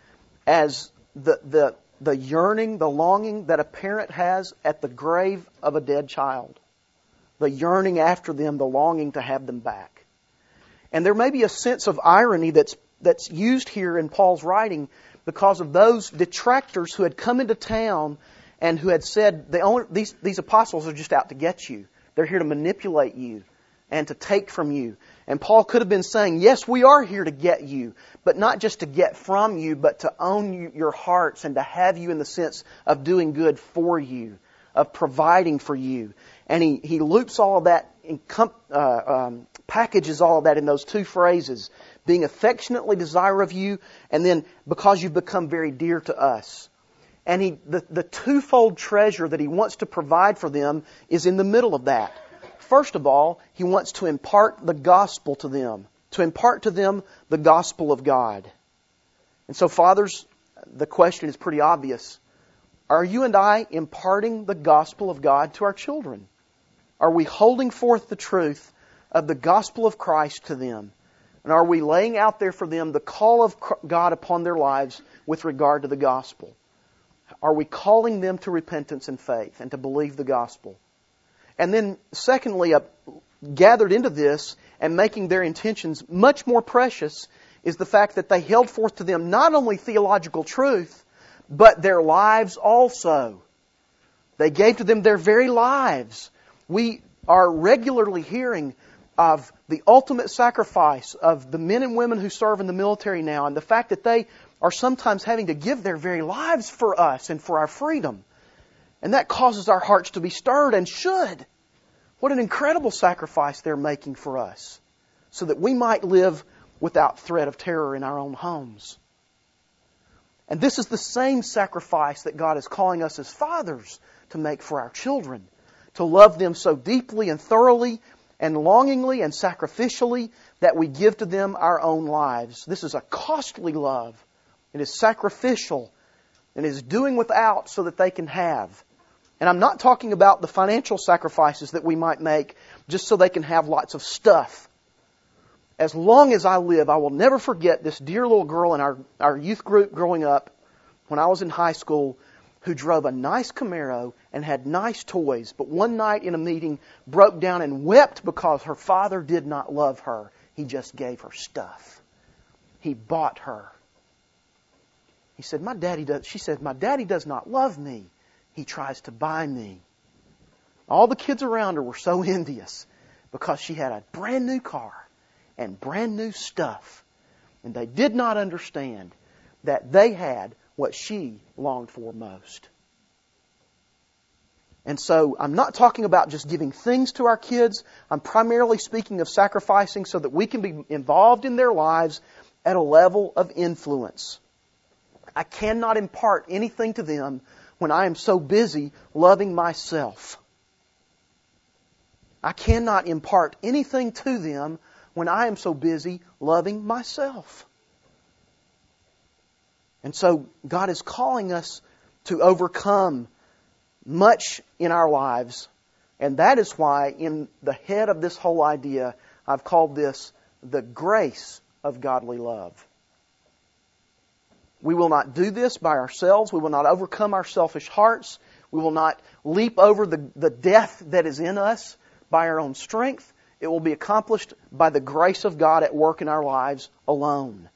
as the, the, the yearning, the longing that a parent has at the grave of a dead child. The yearning after them, the longing to have them back. And there may be a sense of irony that's, that's used here in Paul's writing because of those detractors who had come into town and who had said, the only, these, these apostles are just out to get you. They're here to manipulate you and to take from you. And Paul could have been saying, yes, we are here to get you, but not just to get from you, but to own you, your hearts and to have you in the sense of doing good for you, of providing for you. And he, he loops all of that, in, uh, um, packages all of that in those two phrases, being affectionately desire of you, and then because you've become very dear to us. And he, the, the twofold treasure that he wants to provide for them is in the middle of that. First of all, he wants to impart the gospel to them, to impart to them the gospel of God. And so, fathers, the question is pretty obvious. Are you and I imparting the gospel of God to our children? Are we holding forth the truth of the gospel of Christ to them? And are we laying out there for them the call of God upon their lives with regard to the gospel? Are we calling them to repentance and faith and to believe the gospel? And then, secondly, uh, gathered into this and making their intentions much more precious is the fact that they held forth to them not only theological truth, but their lives also. They gave to them their very lives. We are regularly hearing of the ultimate sacrifice of the men and women who serve in the military now, and the fact that they are sometimes having to give their very lives for us and for our freedom. And that causes our hearts to be stirred, and should. What an incredible sacrifice they're making for us, so that we might live without threat of terror in our own homes. And this is the same sacrifice that God is calling us as fathers to make for our children, to love them so deeply and thoroughly and longingly and sacrificially that we give to them our own lives. This is a costly love. It is sacrificial, and it is doing without so that they can have. And I'm not talking about the financial sacrifices that we might make just so they can have lots of stuff. As long as I live, I will never forget this dear little girl in our, our youth group growing up when I was in high school who drove a nice Camaro and had nice toys, but one night in a meeting broke down and wept because her father did not love her. He just gave her stuff. He bought her. He said, "My daddy does," she said, "My daddy does not love me. He tries to buy me." All the kids around her were so envious because she had a brand new car and brand new stuff. And they did not understand that they had what she longed for most. And so I'm not talking about just giving things to our kids. I'm primarily speaking of sacrificing so that we can be involved in their lives at a level of influence. I cannot impart anything to them when I am so busy loving myself. I cannot impart anything to them when I am so busy loving myself. And so God is calling us to overcome much in our lives. And that is why in the head of this whole idea, I've called this the grace of godly love. We will not do this by ourselves. We will not overcome our selfish hearts. We will not leap over the, the death that is in us by our own strength. It will be accomplished by the grace of God at work in our lives alone.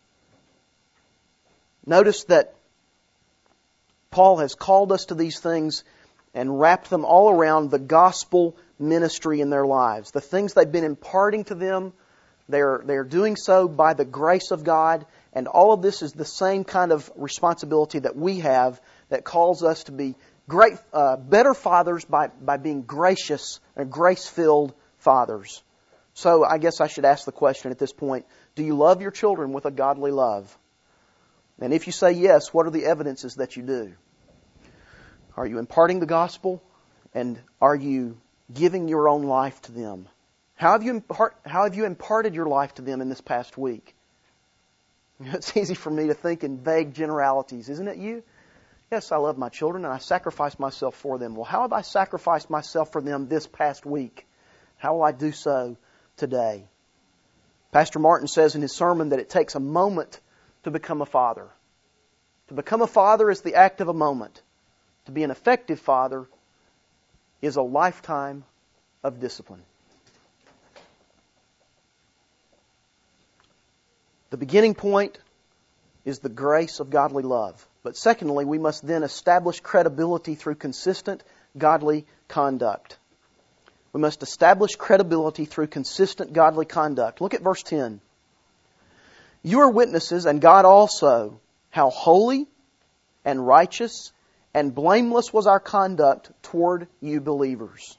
Notice that Paul has called us to these things and wrapped them all around the gospel ministry in their lives. The things they've been imparting to them, they're, they're doing so by the grace of God. And all of this is the same kind of responsibility that we have that calls us to be great, uh, better fathers by, by being gracious and grace-filled fathers. So I guess I should ask the question at this point, do you love your children with a godly love? And if you say yes, what are the evidences that you do? Are you imparting the gospel? And are you giving your own life to them? How have you impart, how have you imparted your life to them in this past week? It's easy for me to think in vague generalities, isn't it you? Yes, I love my children and I sacrifice myself for them. Well, how have I sacrificed myself for them this past week? How will I do so today? Pastor Martin says in his sermon that it takes a moment to become a father. To become a father is the act of a moment. To be an effective father is a lifetime of discipline. The beginning point is the grace of godly love. But secondly, we must then establish credibility through consistent godly conduct. We must establish credibility through consistent godly conduct. Look at verse ten. You are witnesses, and God also, how holy and righteous and blameless was our conduct toward you believers.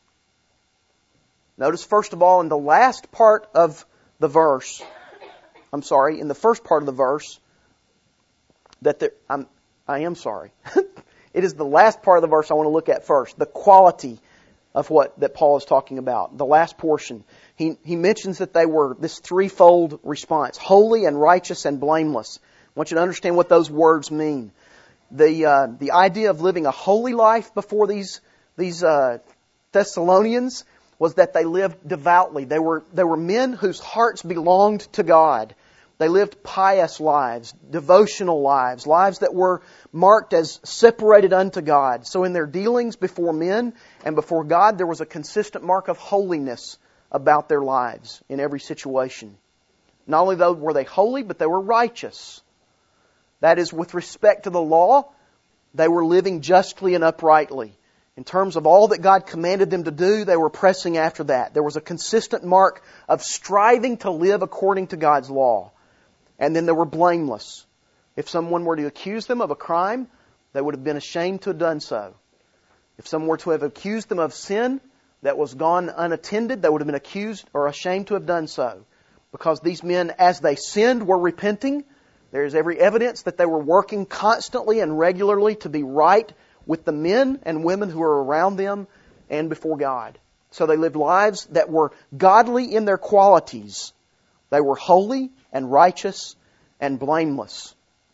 Notice first of all in the last part of the verse, I'm sorry, in the first part of the verse, that there, I'm, I am sorry. It is the last part of the verse I want to look at first. The quality of what that Paul is talking about. The last portion. He, he mentions that they were this threefold response. Holy and righteous and blameless. I want you to understand what those words mean. The uh, the idea of living a holy life before these these uh, Thessalonians was that they lived devoutly. They were they were men whose hearts belonged to God. They lived pious lives, devotional lives, lives that were marked as separated unto God. So in their dealings before men and before God, there was a consistent mark of holiness about their lives in every situation. Not only though were they holy, but they were righteous. That is, with respect to the law, they were living justly and uprightly. In terms of all that God commanded them to do, they were pressing after that. There was a consistent mark of striving to live according to God's law. And then they were blameless. If someone were to accuse them of a crime, they would have been ashamed to have done so. If someone were to have accused them of sin that was gone unattended, they would have been accused or ashamed to have done so. Because these men, as they sinned, were repenting. There is every evidence that they were working constantly and regularly to be right with the men and women who were around them and before God. So they lived lives that were godly in their qualities. They were holy and righteous and blameless.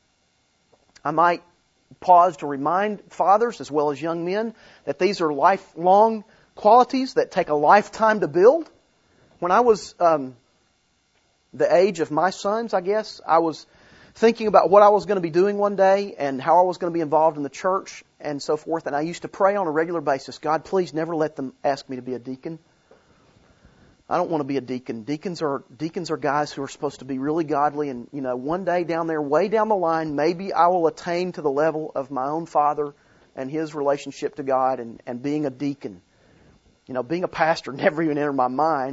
I might pause to remind fathers as well as young men that these are lifelong qualities that take a lifetime to build. When I was um, the age of my sons, I guess, I was thinking about what I was going to be doing one day and how I was going to be involved in the church and so forth. And I used to pray on a regular basis, God, please never let them ask me to be a deacon. I don't want to be a deacon. Deacons are deacons are guys who are supposed to be really godly, and you know, one day down there, way down the line, maybe I will attain to the level of my own father and his relationship to God and, and being a deacon. You know, being a pastor never even entered my mind.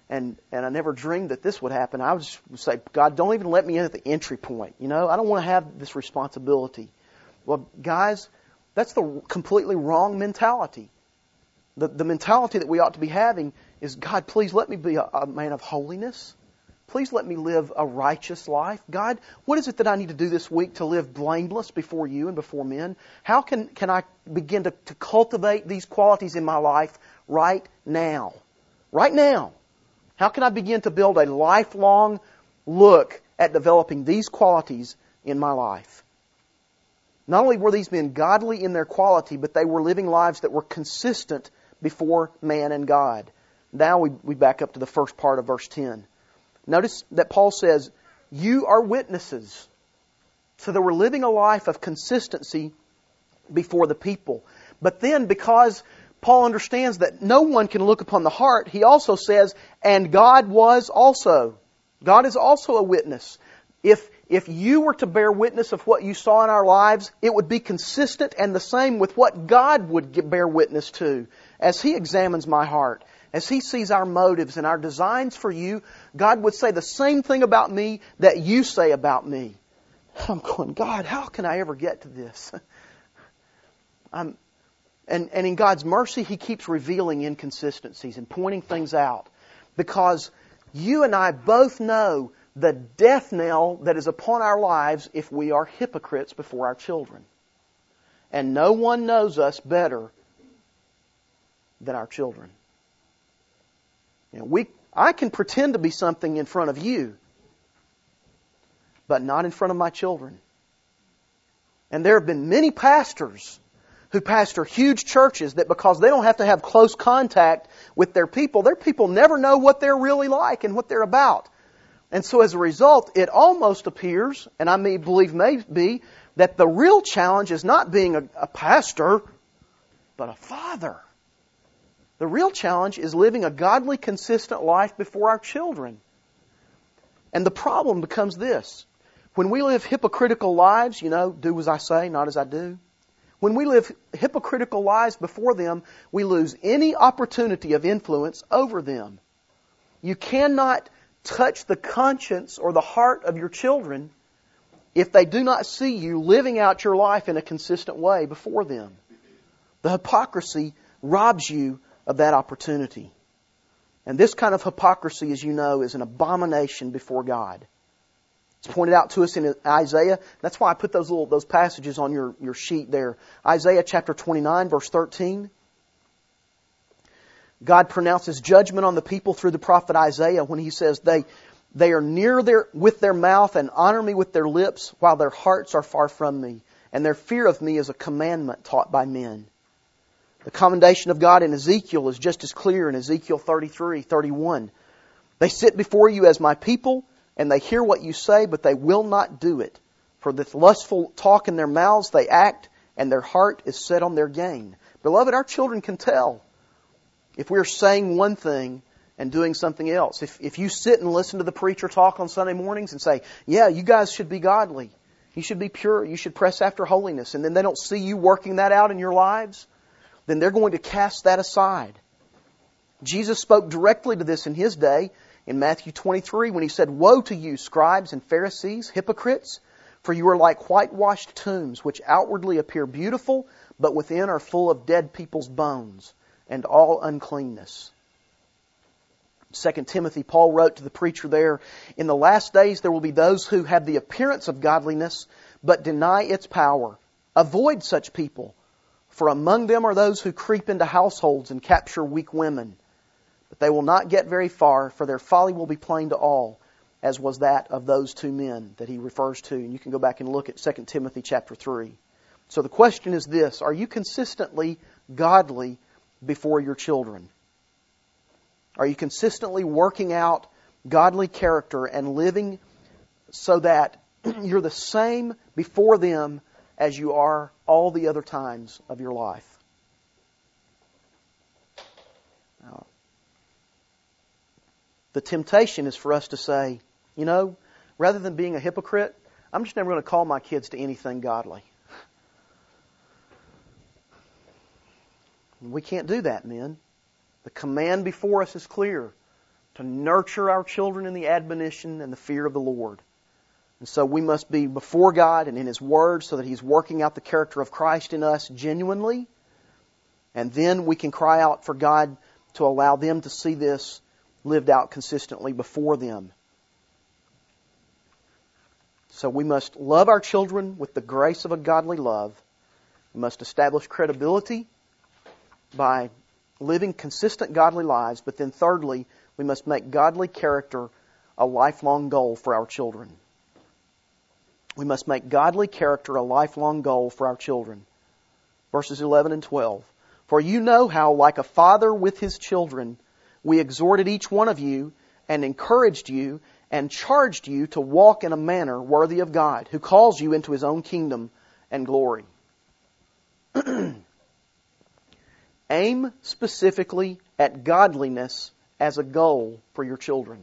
and, and I never dreamed that this would happen. I would just say, God, don't even let me in at the entry point. You know, I don't want to have this responsibility. Well, guys, that's the completely wrong mentality. The, the mentality that we ought to be having is, God, please let me be a, a man of holiness. Please let me live a righteous life. God, what is it that I need to do this week to live blameless before you and before men? How can, can I begin to, to cultivate these qualities in my life right now? Right now. How can I begin to build a lifelong look at developing these qualities in my life? Not only were these men godly in their quality, but they were living lives that were consistent before man and God. Now we, we back up to the first part of verse ten. Notice that Paul says, you are witnesses. So they were living a life of consistency before the people. But then because Paul understands that no one can look upon the heart, he also says, and God was also. God is also a witness. If, if you were to bear witness of what you saw in our lives, it would be consistent and the same with what God would get, bear witness to. As He examines my heart, as He sees our motives and our designs for you, God would say the same thing about me that you say about me. I'm going, God, how can I ever get to this? I'm, and, and in God's mercy, He keeps revealing inconsistencies and pointing things out. Because you and I both know the death knell that is upon our lives if we are hypocrites before our children. And no one knows us better than our children. You know, we, I can pretend to be something in front of you, but not in front of my children. And there have been many pastors who pastor huge churches that because they don't have to have close contact with their people, their people never know what they're really like and what they're about. And so as a result, it almost appears, and I may believe may be, that the real challenge is not being a, a pastor, but a father. The real challenge is living a godly, consistent life before our children. And the problem becomes this. When we live hypocritical lives, you know, do as I say, not as I do. When we live hypocritical lives before them, we lose any opportunity of influence over them. You cannot touch the conscience or the heart of your children if they do not see you living out your life in a consistent way before them. The hypocrisy robs you of that opportunity. And this kind of hypocrisy, as you know, is an abomination before God. It's pointed out to us in Isaiah. That's why I put those little those passages on your, your sheet there. Isaiah chapter twenty-nine, verse thirteen. God pronounces judgment on the people through the prophet Isaiah when He says, They they are near their with their mouth and honor me with their lips, while their hearts are far from me, and their fear of me is a commandment taught by men. The commendation of God in Ezekiel is just as clear in Ezekiel thirty-three, thirty-one. They sit before you as my people, and they hear what you say, but they will not do it. For with lustful talk in their mouths they act, and their heart is set on their gain. Beloved, our children can tell if we're saying one thing and doing something else. If if you sit and listen to the preacher talk on Sunday mornings and say, yeah, you guys should be godly. You should be pure. You should press after holiness. And then they don't see you working that out in your lives, then they're going to cast that aside. Jesus spoke directly to this in His day in Matthew twenty-three when He said, Woe to you, scribes and Pharisees, hypocrites, for you are like whitewashed tombs, which outwardly appear beautiful, but within are full of dead people's bones and all uncleanness. Second Timothy, Paul wrote to the preacher there, In the last days there will be those who have the appearance of godliness, but deny its power. Avoid such people. For among them are those who creep into households and capture weak women. But they will not get very far, for their folly will be plain to all, as was that of those two men that he refers to. And you can go back and look at Second Timothy chapter three. So the question is this, are you consistently godly before your children? Are you consistently working out godly character and living so that you're the same before them as you are all the other times of your life? Now, the temptation is for us to say, you know, rather than being a hypocrite, I'm just never going to call my kids to anything godly. We can't do that, men. The command before us is clear. to nurture our children in the admonition and the fear of the Lord. And so we must be before God and in His Word so that He's working out the character of Christ in us genuinely. And then we can cry out for God to allow them to see this lived out consistently before them. So we must love our children with the grace of a godly love. We must establish credibility by living consistent godly lives. But then thirdly, we must make godly character a lifelong goal for our children. We must make godly character a lifelong goal for our children. Verses eleven and twelve. For you know how, like a father with his children, we exhorted each one of you and encouraged you and charged you to walk in a manner worthy of God, who calls you into His own kingdom and glory. Aim specifically at godliness as a goal for your children.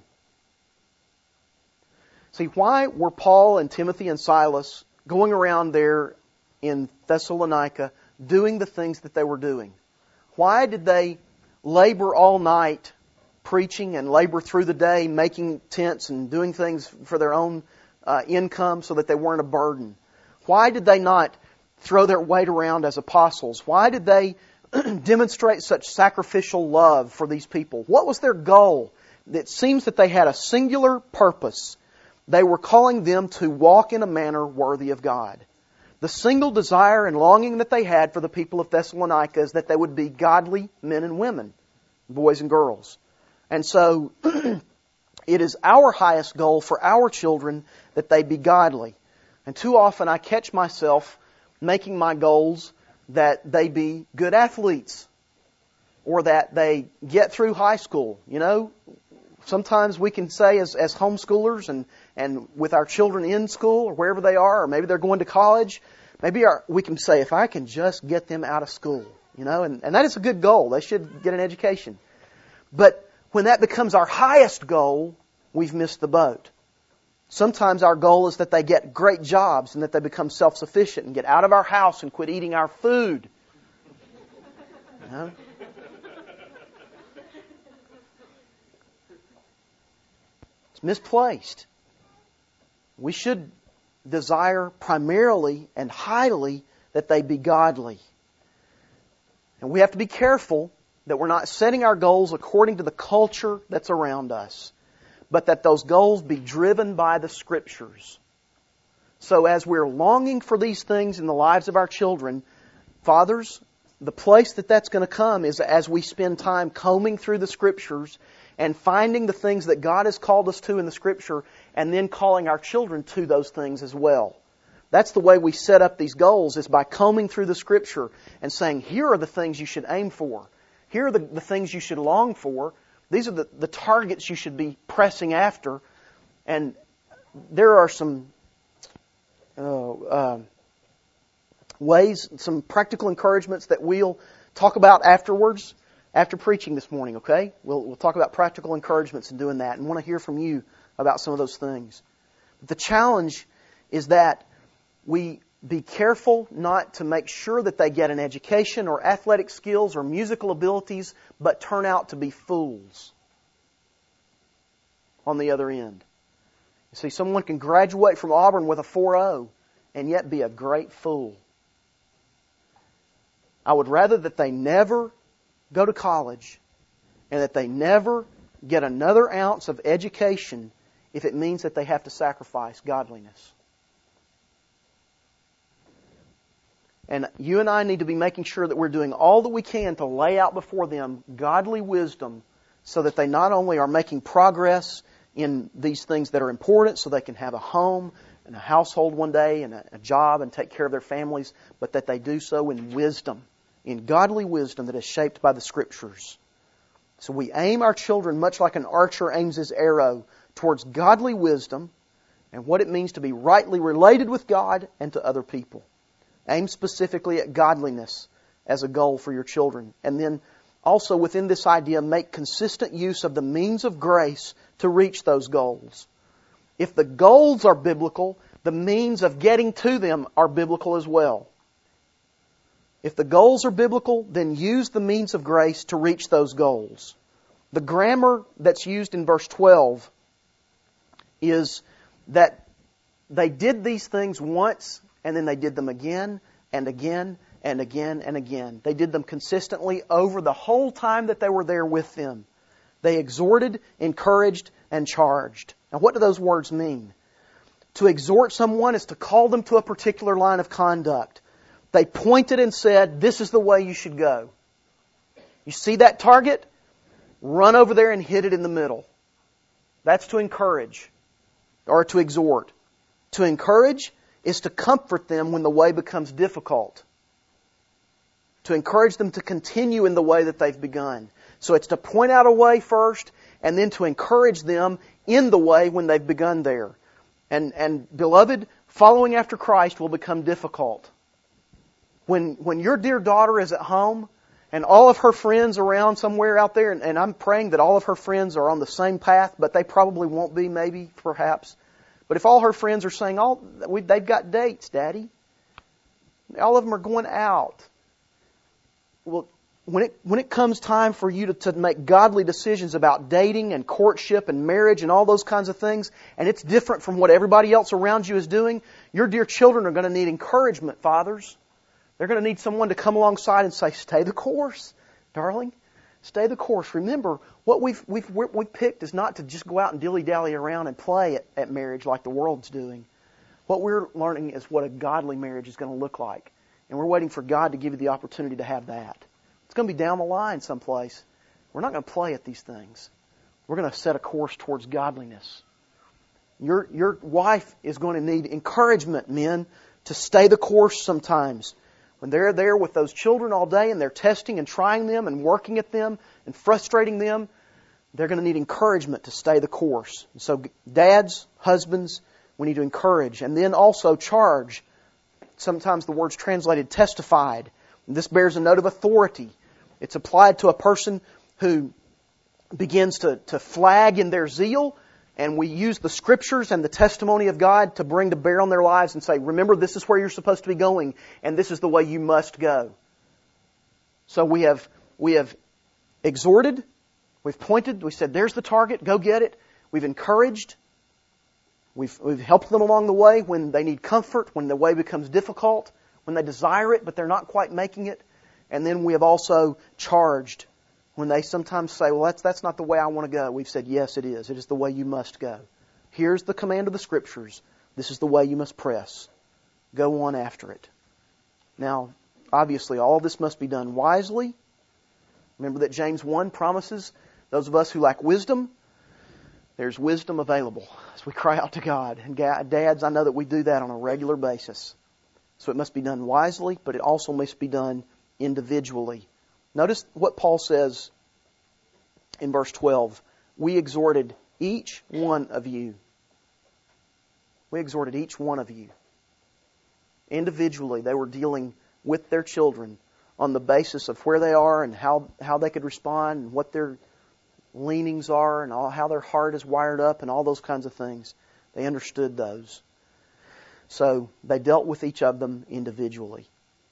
See, why were Paul and Timothy and Silas going around there in Thessalonica doing the things that they were doing? Why did they labor all night preaching and labor through the day making tents and doing things for their own uh, income so that they weren't a burden? Why did they not throw their weight around as apostles? Why did they demonstrate such sacrificial love for these people? What was their goal? It seems that they had a singular purpose. They were calling them to walk in a manner worthy of God. The single desire and longing that they had for the people of Thessalonica is that they would be godly men and women, boys and girls. And so it is our highest goal for our children that they be godly. And too often I catch myself making my goals that they be good athletes or that they get through high school. You know, sometimes we can say as, as homeschoolers and, and with our children in school or wherever they are, or maybe they're going to college, maybe our, we can say, if I can just get them out of school, you know, and, and that is a good goal. They should get an education. But when that becomes our highest goal, we've missed the boat. Sometimes our goal is that they get great jobs and that they become self-sufficient and get out of our house and quit eating our food. You know? It's misplaced. We should desire primarily and highly that they be godly. And we have to be careful that we're not setting our goals according to the culture that's around us, but that those goals be driven by the Scriptures. So as we're longing for these things in the lives of our children, fathers, the place that that's going to come is as we spend time combing through the Scriptures and finding the things that God has called us to in the Scripture and then calling our children to those things as well. That's the way we set up these goals, is by combing through the Scripture and saying, here are the things you should aim for. Here are the, the things you should long for. These are the, the targets you should be pressing after. And there are some uh, uh, ways, some practical encouragements that we'll talk about afterwards, after preaching this morning, okay? We'll, we'll talk about practical encouragements in doing that and want to hear from you about some of those things. But the challenge is that we be careful not to make sure that they get an education or athletic skills or musical abilities, but turn out to be fools on the other end. You see, someone can graduate from Auburn with a four oh and yet be a great fool. I would rather that they never go to college and that they never get another ounce of education if it means that they have to sacrifice godliness. And you and I need to be making sure that we're doing all that we can to lay out before them godly wisdom so that they not only are making progress in these things that are important so they can have a home and a household one day and a, a job and take care of their families, but that they do so in wisdom, in godly wisdom that is shaped by the Scriptures. So we aim our children much like an archer aims his arrow towards godly wisdom and what it means to be rightly related with God and to other people. Aim specifically at godliness as a goal for your children. And then also within this idea, make consistent use of the means of grace to reach those goals. If the goals are biblical, the means of getting to them are biblical as well. If the goals are biblical, then use the means of grace to reach those goals. The grammar that's used in verse twelve is that they did these things once and then they did them again and again and again and again. They did them consistently over the whole time that they were there with them. They exhorted, encouraged, and charged. Now, what do those words mean? To exhort someone is to call them to a particular line of conduct. They pointed and said, this is the way you should go. You see that target? Run over there and hit it in the middle. That's to encourage or to exhort. To encourage is to comfort them when the way becomes difficult. To encourage them to continue in the way that they've begun. So it's to point out a way first and then to encourage them in the way when they've begun there. And, and beloved, following after Christ will become difficult. When, when your dear daughter is at home and all of her friends around somewhere out there, and, and I'm praying that all of her friends are on the same path, but they probably won't be, maybe, perhaps. But if all her friends are saying, "Oh, we, they've got dates, Daddy. All of them are going out." Well, when it when it comes time for you to, to make godly decisions about dating and courtship and marriage and all those kinds of things, and it's different from what everybody else around you is doing, your dear children are going to need encouragement, fathers. They're going to need someone to come alongside and say, "Stay the course, darling. Stay the course. Remember, what we've we've we've picked is not to just go out and dilly-dally around and play at, at marriage like the world's doing. What we're learning is what a godly marriage is going to look like. And we're waiting for God to give you the opportunity to have that. It's going to be down the line someplace. We're not going to play at these things. We're going to set a course towards godliness. Your your wife is going to need encouragement, men, to stay the course sometimes. When they're there with those children all day and they're testing and trying them and working at them and frustrating them, they're going to need encouragement to stay the course. And so dads, husbands, we need to encourage and then also charge. Sometimes the word's translated testified. And this bears a note of authority. It's applied to a person who begins to, to flag in their zeal, and we use the Scriptures and the testimony of God to bring to bear on their lives and say, remember, this is where you're supposed to be going, and this is the way you must go. So we have we have exhorted, we've pointed, we said, there's the target, go get it. We've encouraged, we've, we've helped them along the way when they need comfort, when the way becomes difficult, when they desire it but they're not quite making it. And then we have also charged. When they sometimes say, well, that's that's not the way I want to go. We've said, yes, it is. It is the way you must go. Here's the command of the Scriptures. This is the way you must press. Go on after it. Now, obviously, all this must be done wisely. Remember that James one promises those of us who lack wisdom, there's wisdom available as we cry out to God. And dads, I know that we do that on a regular basis. So it must be done wisely, but it also must be done individually. Notice what Paul says in verse twelve. We exhorted each one of you. We exhorted each one of you. Individually, they were dealing with their children on the basis of where they are and how, how they could respond and what their leanings are and all, how their heart is wired up and all those kinds of things. They understood those. So they dealt with each of them individually.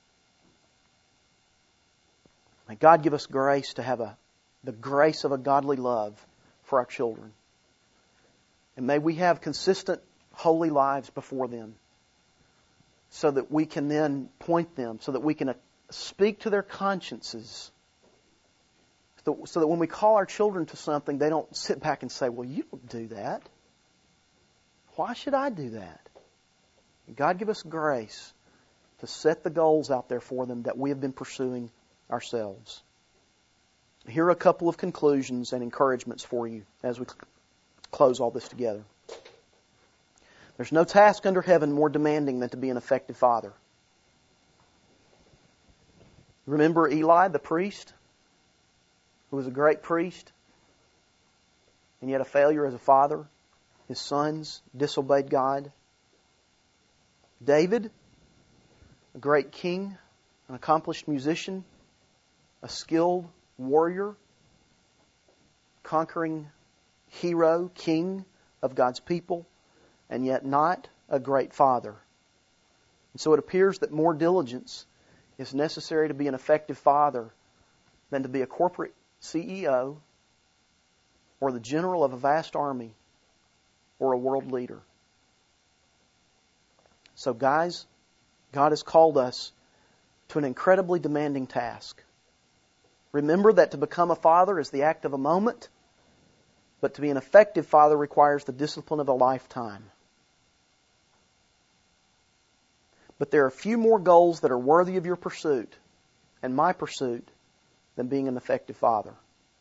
May God give us grace to have a the grace of a godly love for our children. And may we have consistent, holy lives before them so that we can then point them, so that we can speak to their consciences. So that when we call our children to something, they don't sit back and say, well, you don't do that. Why should I do that? God give us grace to set the goals out there for them that we have been pursuing ourselves. Here are a couple of conclusions and encouragements for you as we close all this together. There's no task under heaven more demanding than to be an effective father. Remember Eli, the priest, who was a great priest, and yet a failure as a father. His sons disobeyed God. David, a great king, an accomplished musician, a skilled warrior, conquering hero, king of God's people, and yet not a great father. And so it appears that more diligence is necessary to be an effective father than to be a corporate C E O or the general of a vast army or a world leader. So guys, God has called us to an incredibly demanding task. Remember that to become a father is the act of a moment, but to be an effective father requires the discipline of a lifetime. But there are few more goals that are worthy of your pursuit and my pursuit than being an effective father.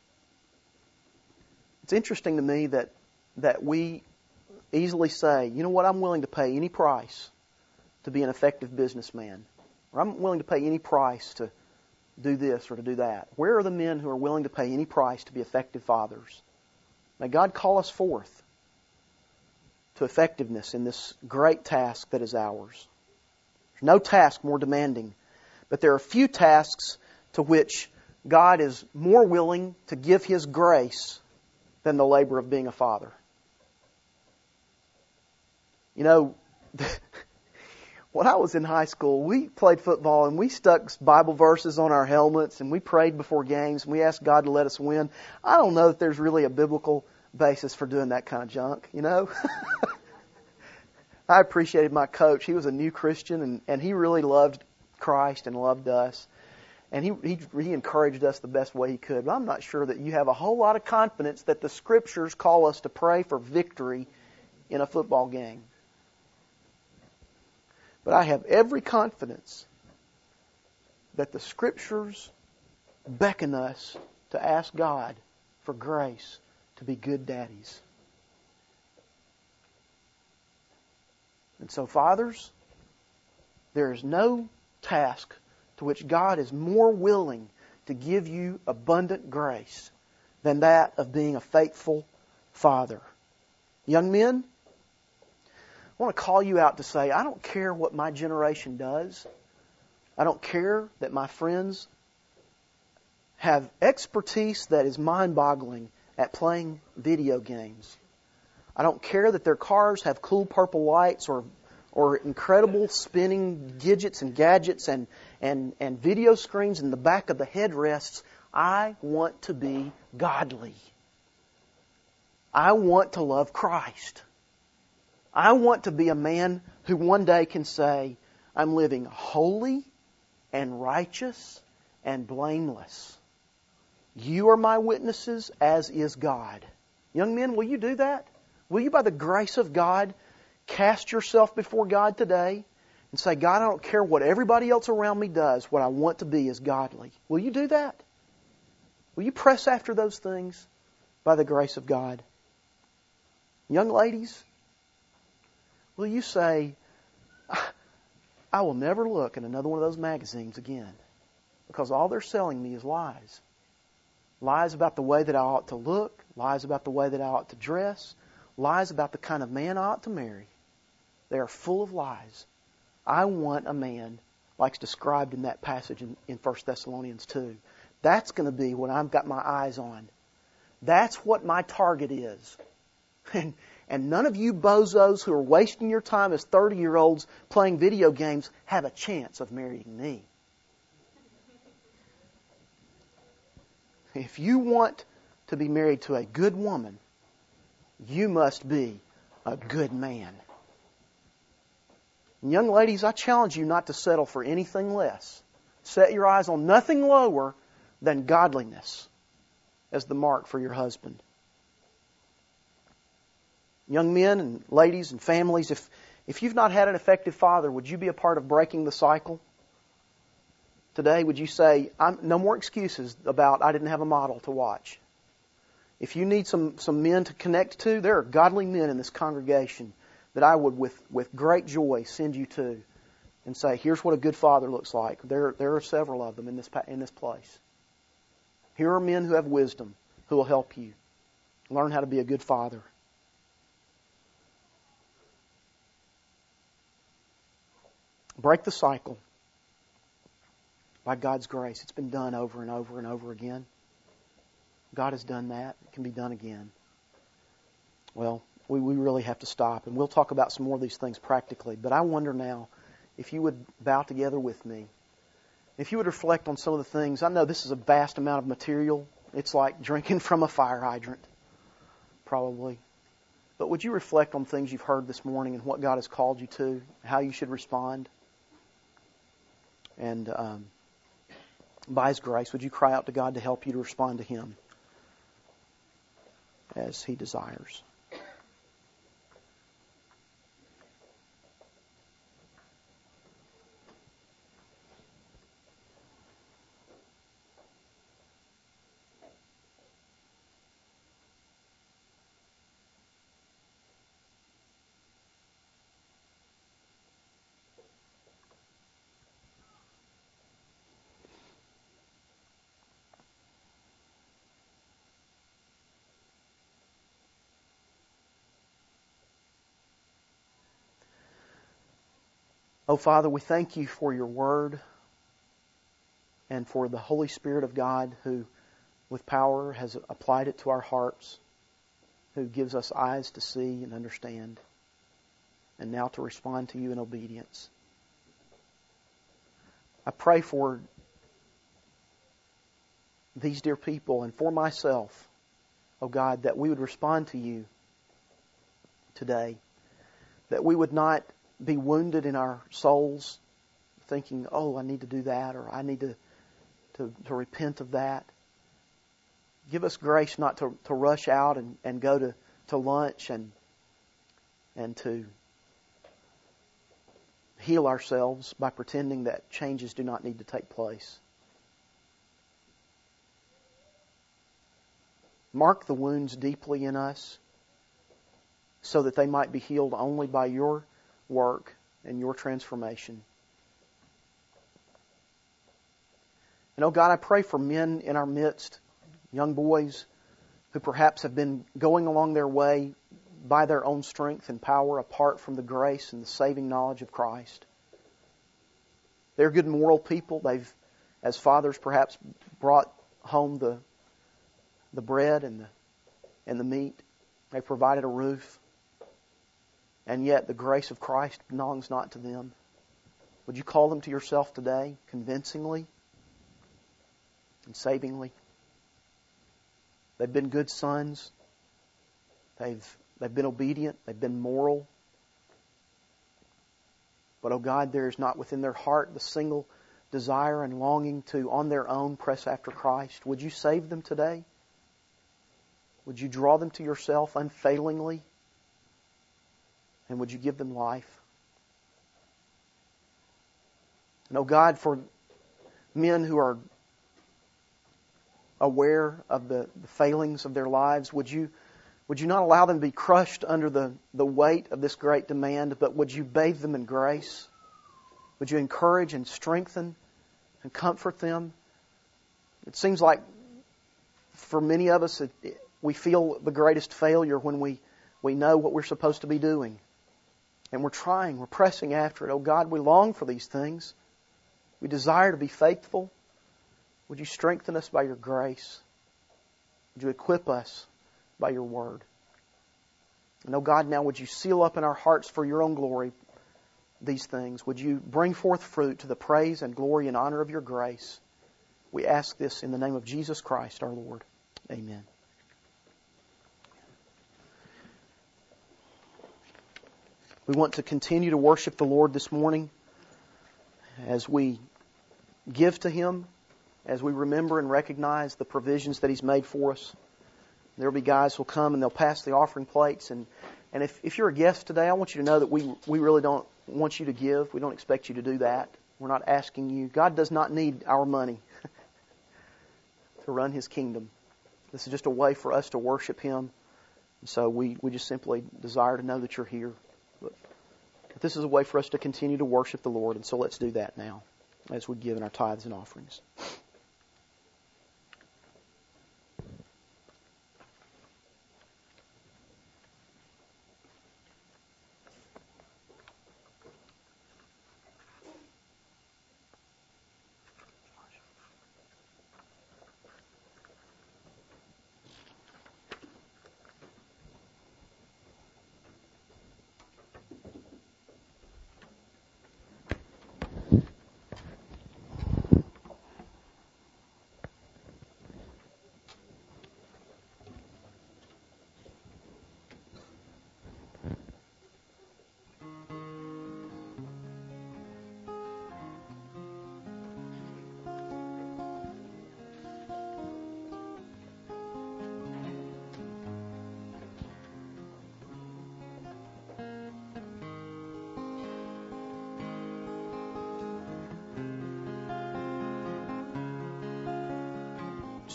It's interesting to me that, that we easily say, you know what, I'm willing to pay any price to be an effective businessman. Or I'm willing to pay any price to do this or to do that. Where are the men who are willing to pay any price to be effective fathers? May God call us forth to effectiveness in this great task that is ours. There's no task more demanding, but there are few tasks to which God is more willing to give His grace than the labor of being a father. You know, when I was in high school, we played football and we stuck Bible verses on our helmets and we prayed before games and we asked God to let us win. I don't know that there's really a biblical basis for doing that kind of junk, you know. I appreciated my coach. He was a new Christian and, and he really loved Christ and loved us. And he, he he encouraged us the best way he could. But I'm not sure that you have a whole lot of confidence that the Scriptures call us to pray for victory in a football game. But I have every confidence that the Scriptures beckon us to ask God for grace to be good daddies. And so, fathers, there is no task to which God is more willing to give you abundant grace than that of being a faithful father. Young men, I want to call you out to say, I don't care what my generation does. I don't care that my friends have expertise that is mind-boggling at playing video games. I don't care that their cars have cool purple lights or or incredible spinning gadgets and gadgets and, and, and video screens in the back of the headrests. I want to be godly. I want to love Christ. I want to be a man who one day can say, I'm living holy and righteous and blameless. You are my witnesses, as is God. Young men, will you do that? Will you, by the grace of God, cast yourself before God today and say, God, I don't care what everybody else around me does. What I want to be is godly. Will you do that? Will you press after those things by the grace of God? Young ladies, will you say, I will never look at another one of those magazines again because all they're selling me is lies. Lies about the way that I ought to look, lies about the way that I ought to dress, lies about the kind of man I ought to marry. They are full of lies. I want a man like described in that passage in, in First Thessalonians two. That's going to be what I've got my eyes on. That's what my target is. And, and none of you bozos who are wasting your time as thirty-year-olds playing video games have a chance of marrying me. If you want to be married to a good woman, you must be a good man. And young ladies, I challenge you not to settle for anything less. Set your eyes on nothing lower than godliness as the mark for your husband. Young men and ladies and families, if, if you've not had an effective father, would you be a part of breaking the cycle? Today, would you say, I'm, no more excuses about I didn't have a model to watch. If you need some, some men to connect to, there are godly men in this congregation that I would with, with great joy send you to and say, here's what a good father looks like. There, there are several of them in this, in this place. Here are men who have wisdom who will help you learn how to be a good father. Break the cycle by God's grace. It's been done over and over and over again. God has done that. It can be done again. Well, we, we really have to stop. And we'll talk about some more of these things practically. But I wonder now if you would bow together with me. If you would reflect on some of the things. I know this is a vast amount of material. It's like drinking from a fire hydrant. probably. But would you reflect on things you've heard this morning and what God has called you to, how you should respond? And um, by His grace, would you cry out to God to help you to respond to Him as He desires? Oh, Father, we thank You for Your Word and for the Holy Spirit of God who, with power, has applied it to our hearts, who gives us eyes to see and understand, and now to respond to You in obedience. I pray for these dear people and for myself, oh God, that we would respond to You today, that we would not be wounded in our souls, thinking, oh, I need to do that, or I need to, to, to repent of that. Give us grace not to, to rush out and, and go to, to lunch and and to heal ourselves by pretending that changes do not need to take place. Mark the wounds deeply in us so that they might be healed only by Your work and Your transformation. And oh God, I pray for men in our midst, young boys who perhaps have been going along their way by their own strength and power apart from the grace and the saving knowledge of Christ. They're good moral people. They've, as fathers, perhaps brought home the the bread and the and the meat. They provided a roof. And yet the grace of Christ belongs not to them. Would You call them to Yourself today, convincingly and savingly? They've been good sons. They've they've been obedient. They've been moral. But, oh God, there is not within their heart the single desire and longing to, on their own, press after Christ. Would You save them today? Would You draw them to Yourself unfailingly? And would You give them life? And, oh God, for men who are aware of the, the failings of their lives, would you would you not allow them to be crushed under the, the weight of this great demand, but would You bathe them in grace? Would You encourage and strengthen and comfort them? It seems like for many of us, it, it, we feel the greatest failure when we, we know what we're supposed to be doing. And we're trying, we're pressing after it. Oh God, we long for these things. We desire to be faithful. Would You strengthen us by Your grace? Would You equip us by Your Word? And oh God, now would You seal up in our hearts for Your own glory these things? Would You bring forth fruit to the praise and glory and honor of Your grace? We ask this in the name of Jesus Christ our Lord. Amen. We want to continue to worship the Lord this morning as we give to Him, as we remember and recognize the provisions that He's made for us. There will be guys who will come and they'll pass the offering plates. And, and if, if you're a guest today, I want you to know that we, we really don't want you to give. We don't expect you to do that. We're not asking you. God does not need our money to run His kingdom. This is just a way for us to worship Him. And so we, we just simply desire to know that you're here. But this is a way for us to continue to worship the Lord. And so let's do that now as we give in our tithes and offerings.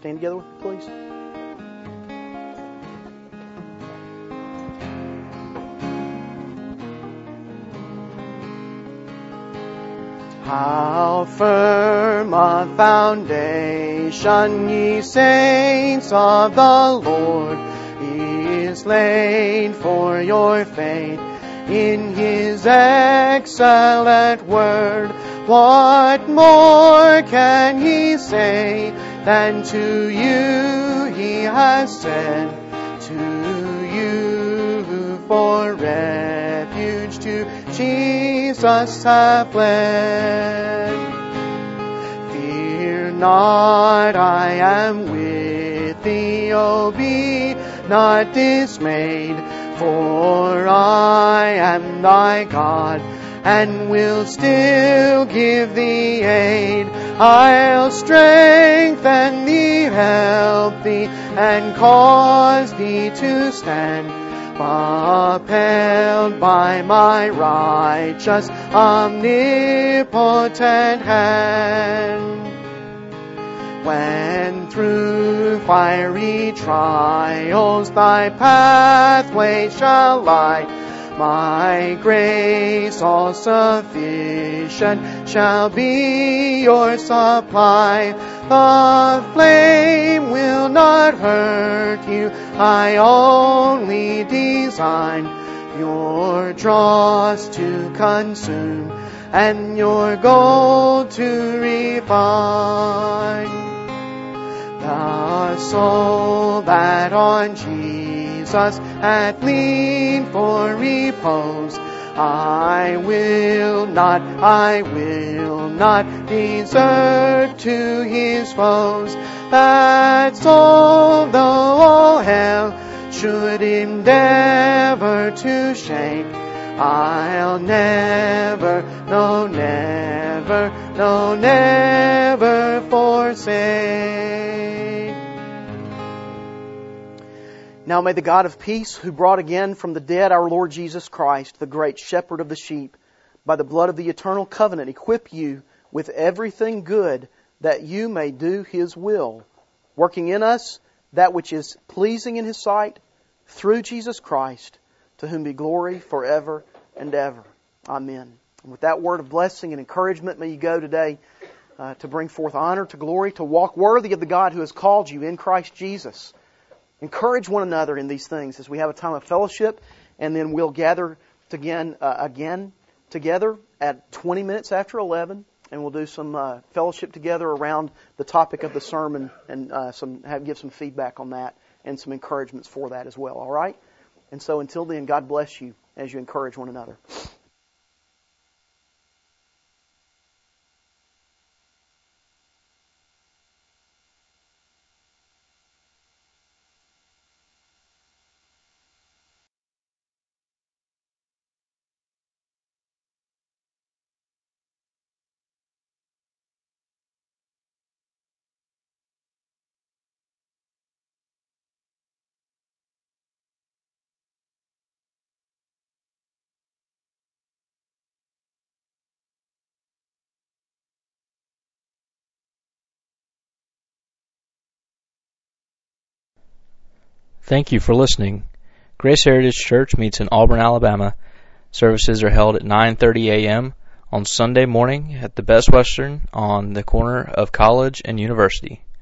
stand together with me, please? How firm a foundation, ye saints of the Lord, is laid for your faith in His excellent word. What more can He say than to you He has said, to you who for refuge to Jesus have fled? Fear not, I am with thee, oh be not dismayed, for I am thy God, and will still give thee aid. I'll strengthen thee, help thee, and cause thee to stand, upheld by my righteous, omnipotent hand. When through fiery trials thy pathway shall lie, my grace all sufficient shall be your supply. The flame will not hurt you, I only design your dross to consume and your gold to refine. The soul that on Jesus hath leaned for repose, I will not, I will not desert to his foes. That soul, though all hell should endeavor to shake, I'll never, no never, no never forsake. Now may the God of peace, who brought again from the dead our Lord Jesus Christ, the great shepherd of the sheep, by the blood of the eternal covenant, equip you with everything good, that you may do His will, working in us that which is pleasing in His sight, through Jesus Christ, to whom be glory forever and ever. Amen. And with that word of blessing and encouragement, may you go today uh, to bring forth honor to glory, to walk worthy of the God who has called you in Christ Jesus. Encourage one another in these things as we have a time of fellowship, and then we'll gather again, uh, again together at twenty minutes after eleven, and we'll do some uh, fellowship together around the topic of the sermon, and uh, some have, give some feedback on that and some encouragements for that as well. All right? And so until then, God bless you as you encourage one another. Thank you for listening. Grace Heritage Church meets in Auburn, Alabama. Services are held at nine thirty a.m. on Sunday morning at the Best Western on the corner of College and University.